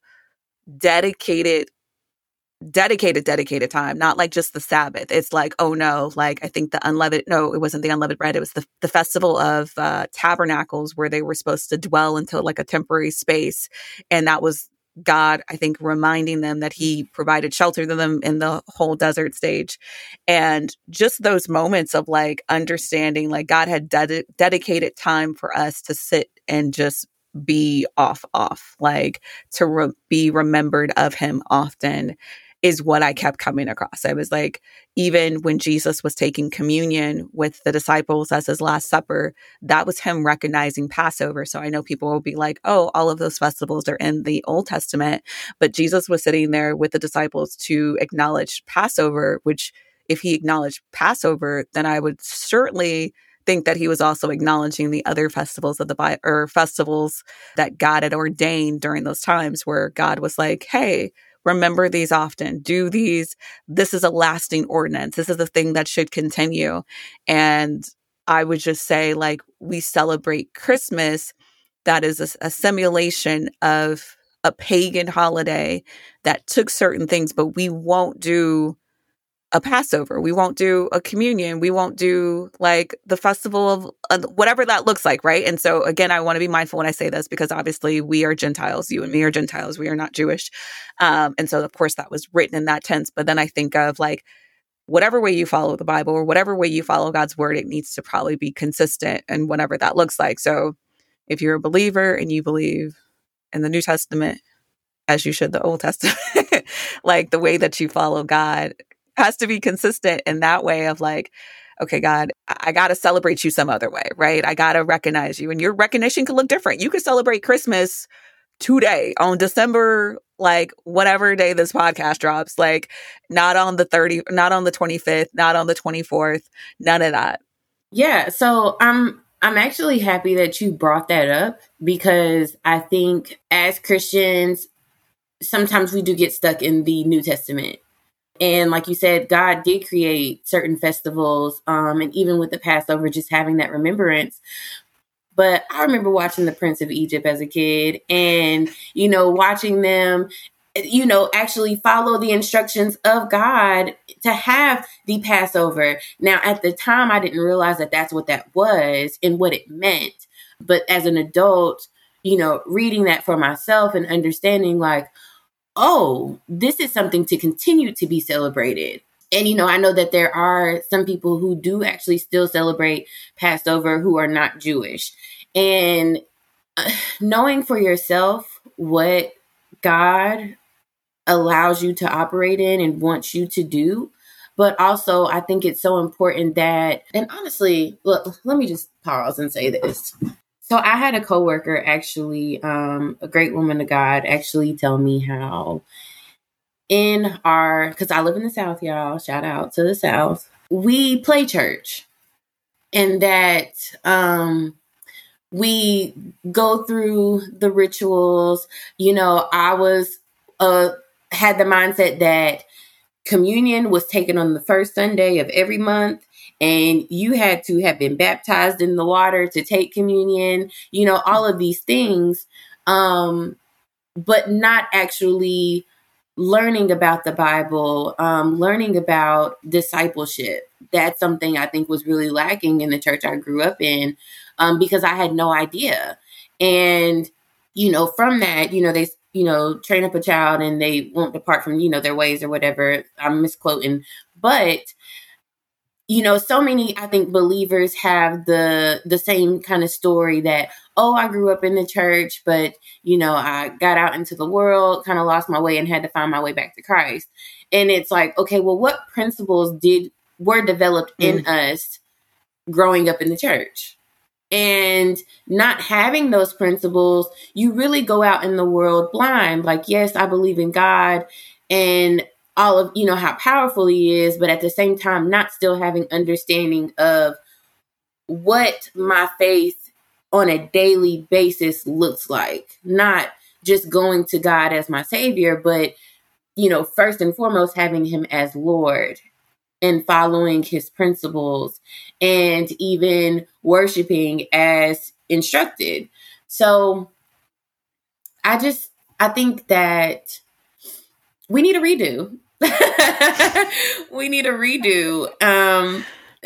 dedicated, dedicated, dedicated time, not like just the Sabbath. It's like, oh no, like I think the unleavened, no, it wasn't the unleavened bread. It was the, the festival of uh, tabernacles, where they were supposed to dwell into like a temporary space. And that was God, I think, reminding them that he provided shelter to them in the whole desert stage. And just those moments of like understanding, like God had ded- dedicated time for us to sit and just be off, off, like to re- be remembered of him often, is what I kept coming across. I was like, even when Jesus was taking communion with the disciples as his Last Supper, that was him recognizing Passover. So I know people will be like, oh, all of those festivals are in the Old Testament, but Jesus was sitting there with the disciples to acknowledge Passover, which if he acknowledged Passover, then I would certainly think that he was also acknowledging the other festivals of the Bible, or festivals that God had ordained during those times, where God was like, hey, remember these often, do these. This is a lasting ordinance. This is a thing that should continue. And I would just say, like, we celebrate Christmas. That is a, a simulation of a pagan holiday that took certain things, but we won't do a Passover. We won't do a communion. We won't do like the festival of uh, whatever that looks like, right? And so again, I want to be mindful when I say this, because obviously we are Gentiles. You and me are Gentiles. We are not Jewish. Um, and so of course that was written in that tense. But then I think of like, whatever way you follow the Bible or whatever way you follow God's word, it needs to probably be consistent and whatever that looks like. So if you're a believer and you believe in the New Testament, as you should the Old Testament, like the way that you follow God has to be consistent in that way of like, okay, God, I got to celebrate you some other way, right? I got to recognize you, and your recognition can look different. You could celebrate Christmas today on December, like whatever day this podcast drops, like not on the thirtieth, not on the twenty-fifth, not on the twenty-fourth, none of that. Yeah. So I'm, I'm actually happy that you brought that up, because I think as Christians, sometimes we do get stuck in the New Testament. And like you said, God did create certain festivals, um, and even with the Passover, just having that remembrance. But I remember watching The Prince of Egypt as a kid and, you know, watching them, you know, actually follow the instructions of God to have the Passover. Now, at the time, I didn't realize that that's what that was and what it meant. But as an adult, you know, reading that for myself and understanding like, oh, this is something to continue to be celebrated. And, you know, I know that there are some people who do actually still celebrate Passover who are not Jewish. And uh, knowing for yourself what God allows you to operate in and wants you to do. But also, I think it's so important that, and honestly, look, let me just pause and say this. So I had a coworker, actually, um, a great woman of God, actually tell me how in our, because I live in the South, y'all, shout out to the South, we play church, and that um, we go through the rituals. You know, I was, uh, had the mindset that communion was taken on the first Sunday of every month, and you had to have been baptized in the water to take communion, you know, all of these things, um, but not actually learning about the Bible, um, learning about discipleship. That's something I think was really lacking in the church I grew up in, um, because I had no idea. And, you know, from that, you know, they, you know, train up a child and they won't depart from, you know, their ways or whatever. I'm misquoting, but you know, so many, I think, believers have the the same kind of story that, oh, I grew up in the church, but, you know, I got out into the world, kind of lost my way and had to find my way back to Christ. And it's like, okay, well, what principles did were developed in mm. us growing up in the church? And not having those principles, you really go out in the world blind. Like, yes, I believe in God and all of, you know, how powerful he is, but at the same time, not still having understanding of what my faith on a daily basis looks like. Not just going to God as my savior, but, you know, first and foremost, having him as Lord and following his principles and even worshiping as instructed. So I just, I think that we need a redo. we need a redo. Um,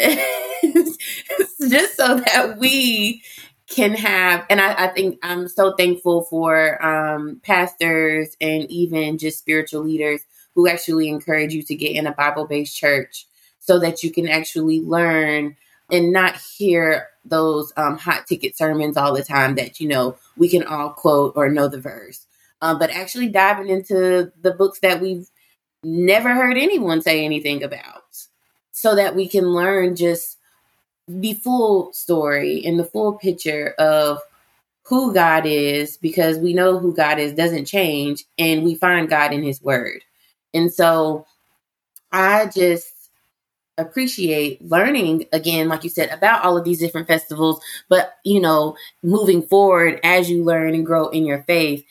just so that we can have, and I, I think I'm so thankful for um, pastors and even just spiritual leaders who actually encourage you to get in a Bible-based church so that you can actually learn and not hear those um, hot ticket sermons all the time that, you know, we can all quote or know the verse, um, but actually diving into the books that we've never heard anyone say anything about so that we can learn just the full story and the full picture of who God is, because we know who God is doesn't change, and we find God in his word. And so I just, appreciate learning again, like you said, about all of these different festivals, but, you know, moving forward as you learn and grow in your faith,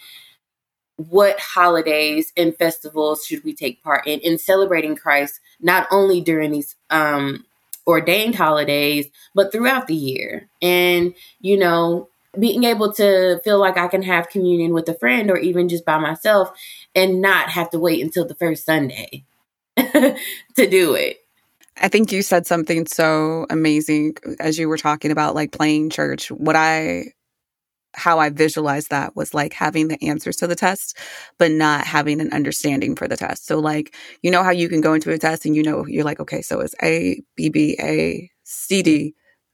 what holidays and festivals should we take part in, in celebrating Christ, not only during these um, ordained holidays, but throughout the year. And, you know, being able to feel like I can have communion with a friend or even just by myself and not have to wait until the first Sunday to do it. I think you said something so amazing as you were talking about like playing church. What I, how I visualized that was like having the answers to the test, but not having an understanding for the test. So like, you know how you can go into a test and you know, you're like, okay, so it's A, B, B, A, C, D,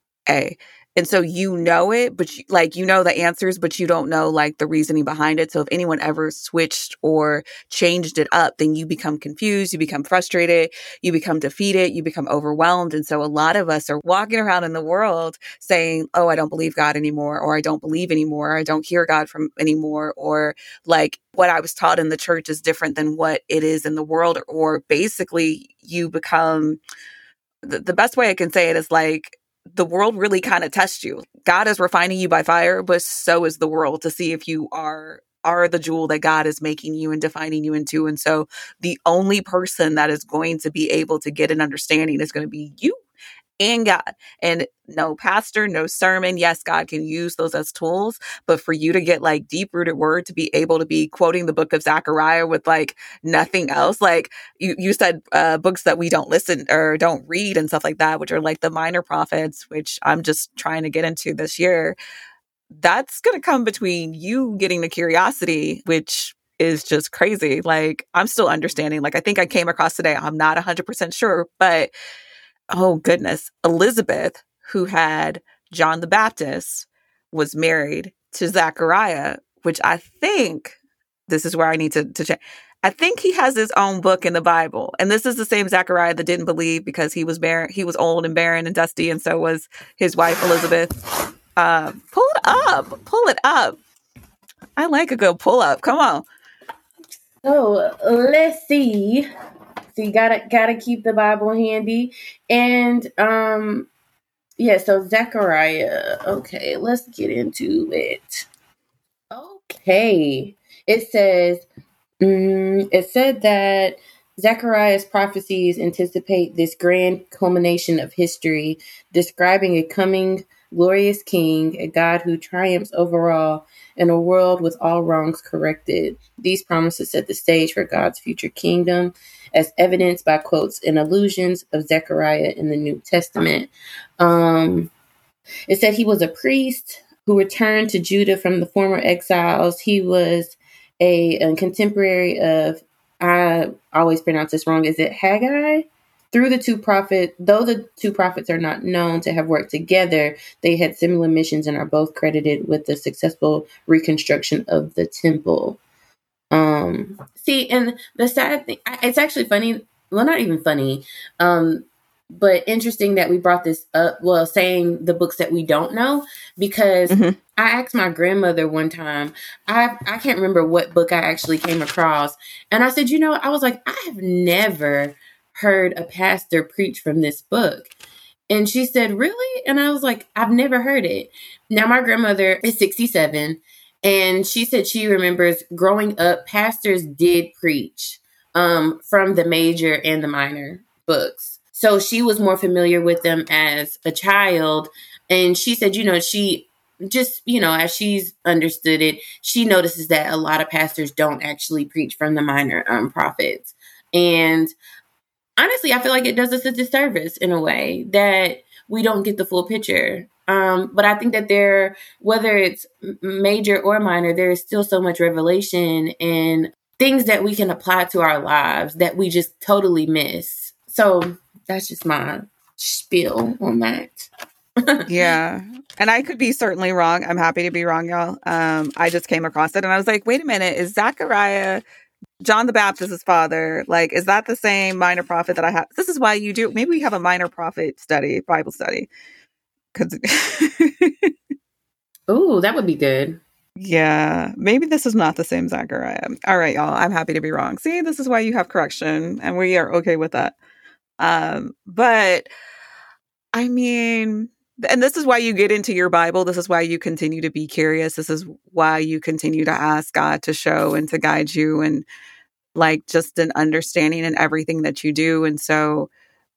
A. And so you know it, but you, like, you know the answers, but you don't know like the reasoning behind it. So if anyone ever switched or changed it up, then you become confused, you become frustrated, you become defeated, you become overwhelmed. And so a lot of us are walking around in the world saying, oh, I don't believe God anymore, or I don't believe anymore, or I don't hear God from anymore, or like what I was taught in the church is different than what it is in the world. Or basically you become, the, the best way I can say it is like, the world really kind of tests you. God is refining you by fire, but so is the world to see if you are are the jewel that God is making you and defining you into. And so the only person that is going to be able to get an understanding is going to be you and God. And no pastor, no sermon. Yes, God can use those as tools, but for you to get like deep rooted word, to be able to be quoting the book of Zechariah with like nothing else, like you, you said, uh, books that we don't listen or don't read and stuff like that, which are like the minor prophets, which I'm just trying to get into this year. That's going to come between you getting the curiosity, which is just crazy. Like I'm still understanding. Like I think I came across today. I'm not one hundred percent sure, but oh, goodness. Elizabeth, who had John the Baptist, was married to Zechariah, which I think, this is where I need to, to check. I think he has his own book in the Bible. And this is the same Zechariah that didn't believe because he was barren, he was old and barren and dusty, and so was his wife, Elizabeth. Uh, pull it up. Pull it up. I like a good pull up. Come on. So let's see. So you gotta gotta keep the Bible handy. And um yeah, so Zechariah. Okay, let's get into it. Okay. It says um, it said that Zechariah's prophecies anticipate this grand culmination of history, describing a coming glorious king, a God who triumphs over all, in a world with all wrongs corrected. These promises set the stage for God's future kingdom, as evidenced by quotes and allusions of Zechariah in the New Testament. Um, it said he was a priest who returned to Judah from the former exiles. He was a, a contemporary of, I always pronounce this wrong, is it Haggai? Through the two prophets, though the two prophets are not known to have worked together, they had similar missions and are both credited with the successful reconstruction of the temple. Um, see, and the sad thing, it's actually funny. Well, not even funny, um, but interesting that we brought this up. Well, saying the books that we don't know, because mm-hmm. I asked my grandmother one time, I, I can't remember what book I actually came across. And I said, you know, I was like, I have never heard a pastor preach from this book. And she said, really? And I was like, I've never heard it. Now, my grandmother is sixty-seven. And she said she remembers growing up, pastors did preach um, from the major and the minor books. So she was more familiar with them as a child. And she said, you know, she just, you know, as she's understood it, she notices that a lot of pastors don't actually preach from the minor um, prophets. And honestly, I feel like it does us a disservice in a way that we don't get the full picture. Um, but I think that there, whether it's major or minor, there is still so much revelation and things that we can apply to our lives that we just totally miss. So that's just my spiel on that. Yeah. And I could be certainly wrong. I'm happy to be wrong, y'all. Um, I just came across it and I was like, wait a minute, is Zechariah John the Baptist's father? Like, is that the same minor prophet that I have? This is why you do. Maybe we have a minor prophet study, Bible study. Cause oh, that would be good. Yeah, maybe this is not the same Zechariah. All right, y'all. I'm happy to be wrong. See, this is why you have correction, and we are okay with that. Um, but I mean, and this is why you get into your Bible. This is why you continue to be curious. This is why you continue to ask God to show and to guide you, and like just an understanding in everything that you do. And so,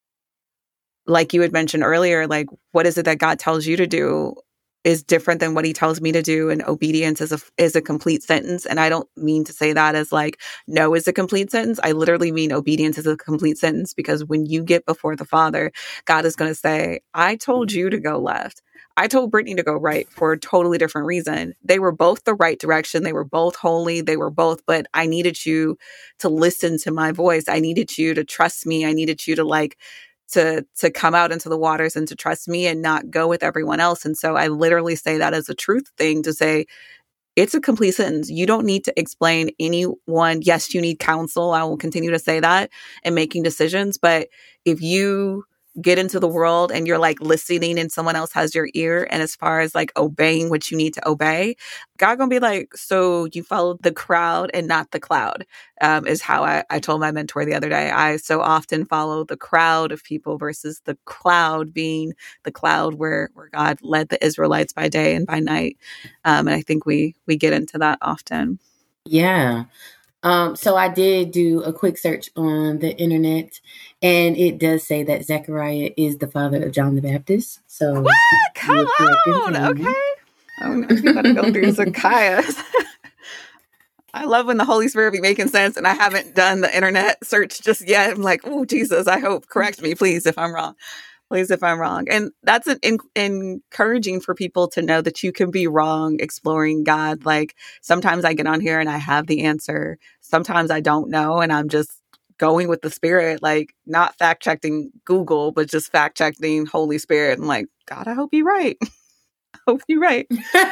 like you had mentioned earlier, like, what is it that God tells you to do is different than what he tells me to do. And obedience is a, is a complete sentence. And I don't mean to say that as like, no is a complete sentence. I literally mean obedience is a complete sentence, because when you get before the Father, God is going to say, I told you to go left. I told Brittany to go right for a totally different reason. They were both the right direction. They were both holy. They were both, but I needed you to listen to my voice. I needed you to trust me. I needed you to like, to to come out into the waters and to trust me and not go with everyone else. And so I literally say that as a truth thing, to say it's a complete sentence. You don't need to explain anyone. Yes, you need counsel. I will continue to say that in making decisions. But if you get into the world and you're like listening and someone else has your ear, and as far as like obeying what you need to obey, God gonna be like, so you followed the crowd and not the cloud, um, is how I, I told my mentor the other day. I so often follow the crowd of people versus the cloud, being the cloud where, where God led the Israelites by day and by night. Um, and I think we, we get into that often. Yeah. Um, so I did do a quick search on the internet, and it does say that Zechariah is the father of John the Baptist. So what? Come on. Okay. Oh no, you gotta go through Zacchaeus. I love when the Holy Spirit be making sense, and I haven't done the internet search just yet. I'm like, oh, Jesus, I hope, correct me, please, if I'm wrong. Please, if I'm wrong. And that's an in- encouraging for people to know that you can be wrong exploring God. Like sometimes I get on here and I have the answer. Sometimes I don't know, and I'm just going with the Spirit, like not fact checking Google, but just fact checking Holy Spirit. I'm like, God, I hope you're right. I hope you're right.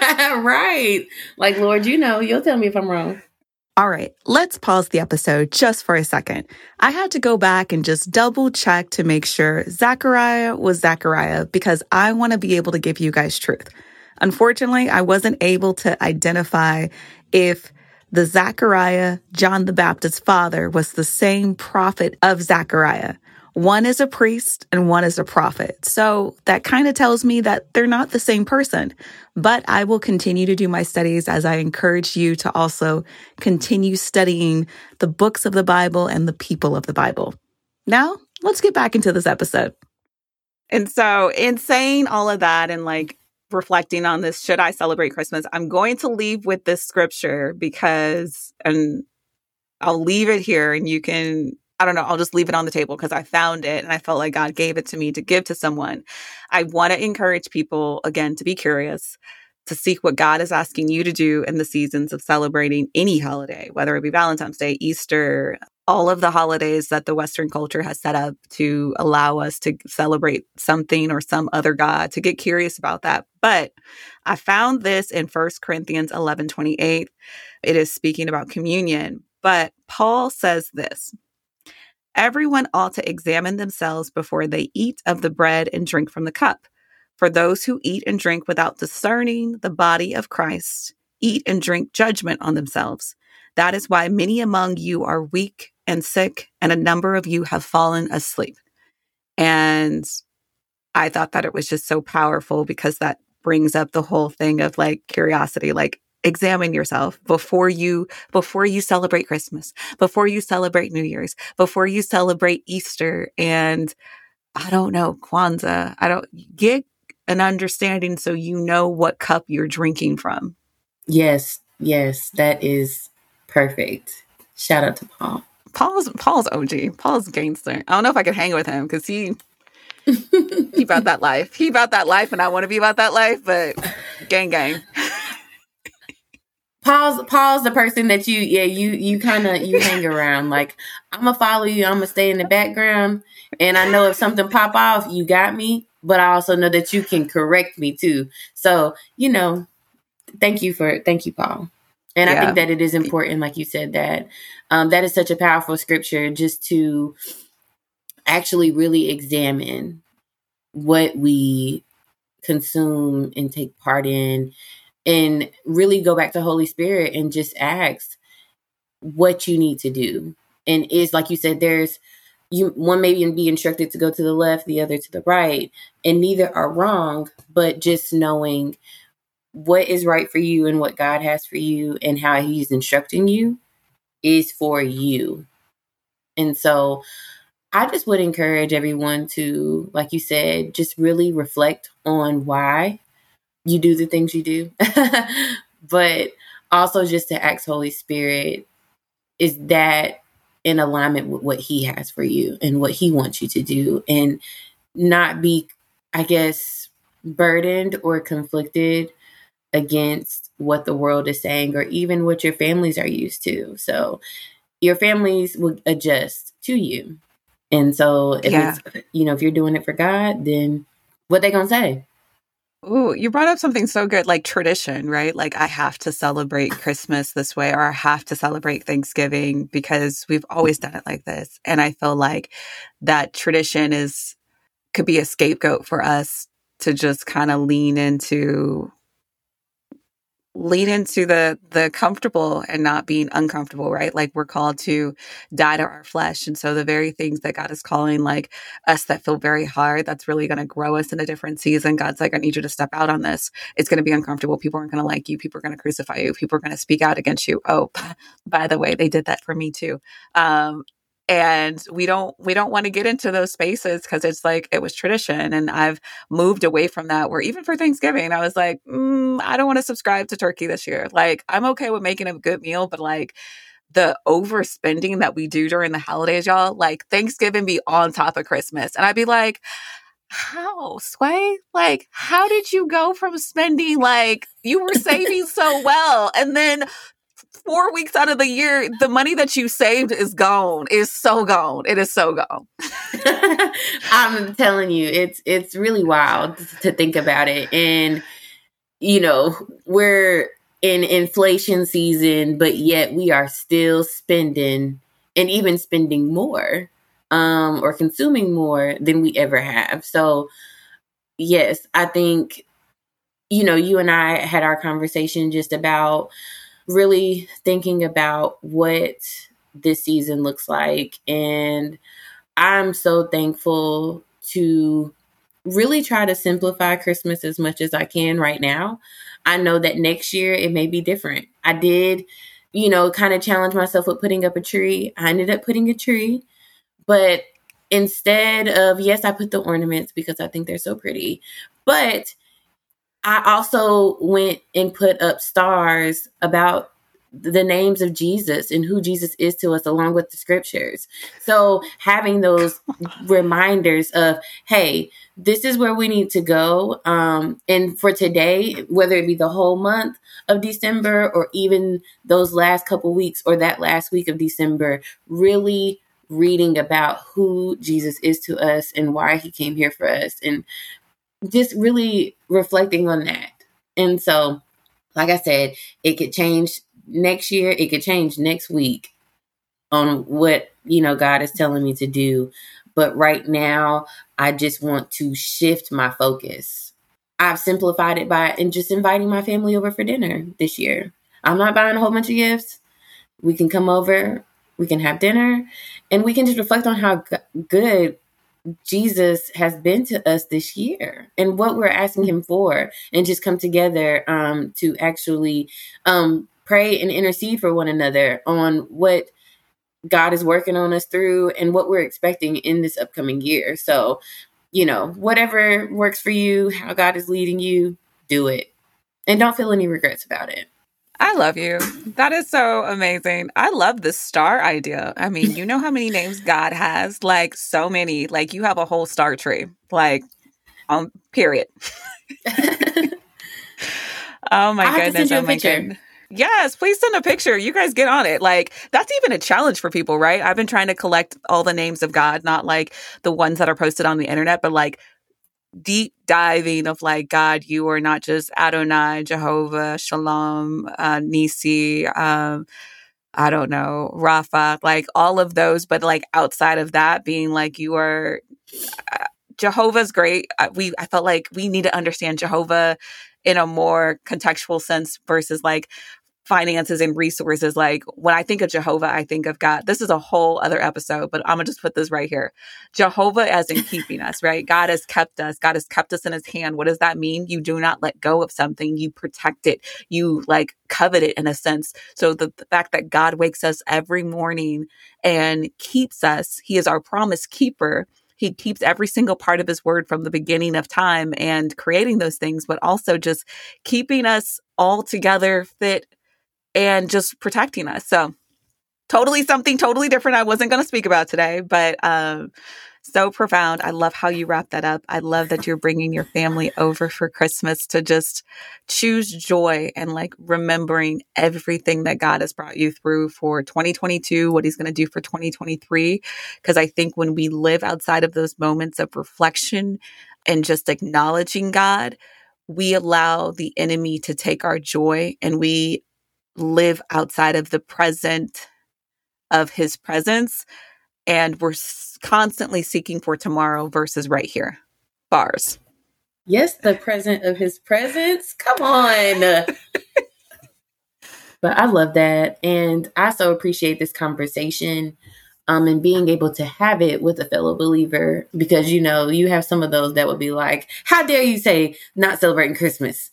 Right. Like, Lord, you know, you'll tell me if I'm wrong. All right, let's pause the episode just for a second. I had to go back and just double check to make sure Zechariah was Zechariah, because I want to be able to give you guys truth. Unfortunately, I wasn't able to identify if the Zechariah, John the Baptist's father, was the same prophet of Zechariah. One is a priest and one is a prophet. So that kind of tells me that they're not the same person. But I will continue to do my studies, as I encourage you to also continue studying the books of the Bible and the people of the Bible. Now, let's get back into this episode. And so in saying all of that and like reflecting on this, should I celebrate Christmas? I'm going to leave with this scripture because, and I'll leave it here and you can, I don't know, I'll just leave it on the table because I found it and I felt like God gave it to me to give to someone. I want to encourage people, again, to be curious, to seek what God is asking you to do in the seasons of celebrating any holiday, whether it be Valentine's Day, Easter, all of the holidays that the Western culture has set up to allow us to celebrate something or some other God, to get curious about that. But I found this in First Corinthians eleven twenty-eight. It is speaking about communion, but Paul says this: everyone ought to examine themselves before they eat of the bread and drink from the cup. For those who eat and drink without discerning the body of Christ eat and drink judgment on themselves. That is why many among you are weak and sick, and a number of you have fallen asleep. And I thought that it was just so powerful, because that brings up the whole thing of like curiosity, like examine yourself before you before you celebrate Christmas, before you celebrate New Year's, before you celebrate Easter, and I don't know, Kwanzaa. I don't get an understanding so you know what cup you're drinking from. Yes, yes, that is perfect. Shout out to Paul. Paul's Paul's O G. Paul's gangster. I don't know if I could hang with him because he he about that life. He about that life, and I want to be about that life. But gang, gang. Paul's Paul's the person that you yeah you you kind of you hang around. Like, I'm gonna follow you. I'm gonna stay in the background, and I know if something pop off, you got me. But I also know that you can correct me too. So you know, thank you for thank you, Paul. And yeah. I think that it is important, like you said, that um, that is such a powerful scripture, just to actually really examine what we consume and take part in, and really go back to Holy Spirit and just ask what you need to do. And is, like you said, there's you one may be instructed to go to the left, the other to the right, and neither are wrong, but just knowing what is right for you and what God has for you and how he's instructing you is for you. And so I just would encourage everyone to, like you said, just really reflect on why you do the things you do, but also just to ask Holy Spirit, is that in alignment with what he has for you and what he wants you to do, and not be, I guess, burdened or conflicted against what the world is saying or even what your families are used to. So your families will adjust to you. And so if Yeah. it's, you know, if you're doing it for God, then what they gonna say? Ooh, you brought up something so good, like tradition, right? Like I have to celebrate Christmas this way, or I have to celebrate Thanksgiving because we've always done it like this. And I feel like that tradition is could be a scapegoat for us to just kind of lean into lean into the the comfortable and not being uncomfortable, right? Like we're called to die to our flesh. And so the very things that God is calling like us that feel very hard, that's really going to grow us in a different season. God's like, I need you to step out on this. It's going to be uncomfortable. People aren't going to like you. People are going to crucify you. People are going to speak out against you. Oh, by the way, they did that for me too. Um, and we don't we don't want to get into those spaces because it's like it was tradition, and I've moved away from that, where even for Thanksgiving I was like, mm, I don't want to subscribe to turkey this year. Like I'm okay with making a good meal, but like the overspending that we do during the holidays, y'all, like Thanksgiving be on top of Christmas, and I'd be like, how, Sway? Like, how did you go from spending like you were saving so well, and then four weeks out of the year, the money that you saved is gone. Is so gone. It is so gone. I'm telling you, it's it's really wild to think about it. And, you know, we're in inflation season, but yet we are still spending and even spending more um, or consuming more than we ever have. So, yes, I think, you know, you and I had our conversation just about really thinking about what this season looks like. And I'm so thankful to really try to simplify Christmas as much as I can right now. I know that next year it may be different. I did, you know, kind of challenge myself with putting up a tree. I ended up putting a tree, but instead of, yes, I put the ornaments because I think they're so pretty, but I also went and put up stars about the names of Jesus and who Jesus is to us, along with the scriptures. So having those reminders of, hey, this is where we need to go. Um, and for today, whether it be the whole month of December or even those last couple weeks or that last week of December, really reading about who Jesus is to us and why he came here for us, and just really reflecting on that. And so, like I said, it could change next year. It could change next week on what, you know, God is telling me to do. But right now, I just want to shift my focus. I've simplified it by and just inviting my family over for dinner this year. I'm not buying a whole bunch of gifts. We can come over, we can have dinner, and we can just reflect on how g- good Jesus has been to us this year and what we're asking him for, and just come together um, to actually um, pray and intercede for one another on what God is working on us through and what we're expecting in this upcoming year. So, you know, whatever works for you, how God is leading you, do it. And don't feel any regrets about it. I love you. That is so amazing. I love the star idea. I mean, you know how many names God has? Like so many. Like you have a whole star tree. Like, um, period. Oh my I have to goodness. send you Oh a my picture. goodness. Yes, please send a picture. You guys get on it. Like that's even a challenge for people, right? I've been trying to collect all the names of God, not like the ones that are posted on the internet, but like deep diving of like, God, you are not just Adonai, Jehovah, Shalom, uh, Nisi, um, I don't know, Rapha, like all of those. But like outside of that, being like, you are uh, Jehovah's great. Uh, we I felt like we need to understand Jehovah in a more contextual sense versus like finances and resources. Like when I think of Jehovah, I think of God. This is a whole other episode, but I'm gonna just put this right here. Jehovah as in keeping us, right? God has kept us. God has kept us in his hand. What does that mean? You do not let go of something. You protect it. You like covet it in a sense. So the, the fact that God wakes us every morning and keeps us, he is our promise keeper. He keeps every single part of his word from the beginning of time and creating those things, but also just keeping us all together, fit, and just protecting us. So totally something totally different I wasn't going to speak about today, but um, so profound. I love how you wrap that up. I love that you're bringing your family over for Christmas to just choose joy and like remembering everything that God has brought you through for twenty twenty-two, what he's going to do for twenty twenty-three. Because I think when we live outside of those moments of reflection and just acknowledging God, we allow the enemy to take our joy, and we live outside of the present of his presence. And we're constantly seeking for tomorrow versus right here. Bars. Yes, the present of his presence. Come on. But I love that. And I so appreciate this conversation um, and being able to have it with a fellow believer, because, you know, you have some of those that would be like, how dare you say not celebrating Christmas?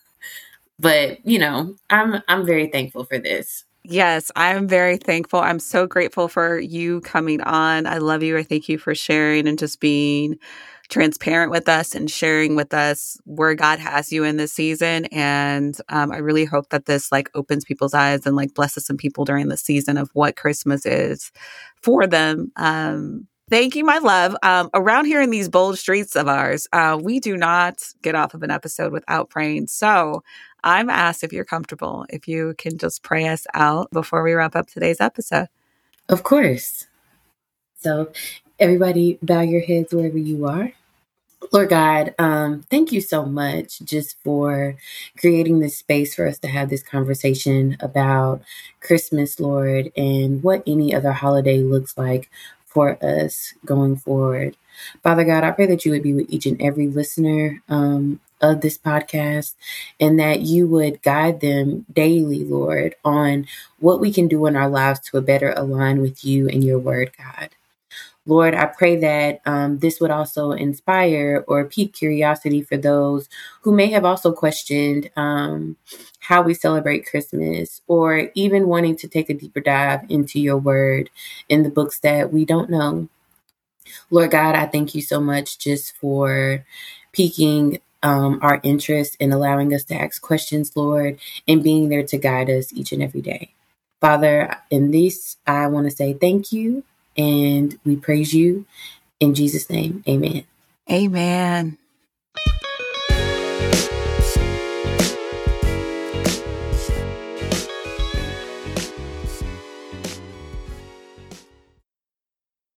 But, you know, I'm I'm very thankful for this. Yes, I'm very thankful. I'm so grateful for you coming on. I love you. I thank you for sharing and just being transparent with us and sharing with us where God has you in this season. And um, I really hope that this like opens people's eyes and like blesses some people during the season of what Christmas is for them. Um, Thank you, my love. Um, around here in these bold streets of ours, uh, we do not get off of an episode without praying. So I'm asked if you're comfortable, if you can just pray us out before we wrap up today's episode. Of course. So everybody bow your heads wherever you are. Lord God, um, thank you so much just for creating this space for us to have this conversation about Christmas, Lord, and what any other holiday looks like for us going forward. Father God, I pray that you would be with each and every listener um, of this podcast, and that you would guide them daily, Lord, on what we can do in our lives to better align with you and your word, God. Lord, I pray that um, this would also inspire or pique curiosity for those who may have also questioned um, how we celebrate Christmas, or even wanting to take a deeper dive into your word in the books that we don't know. Lord God, I thank you so much just for piquing um, our interest and allowing us to ask questions, Lord, and being there to guide us each and every day. Father, in this, I want to say thank you. And we praise you in Jesus' name. Amen. Amen.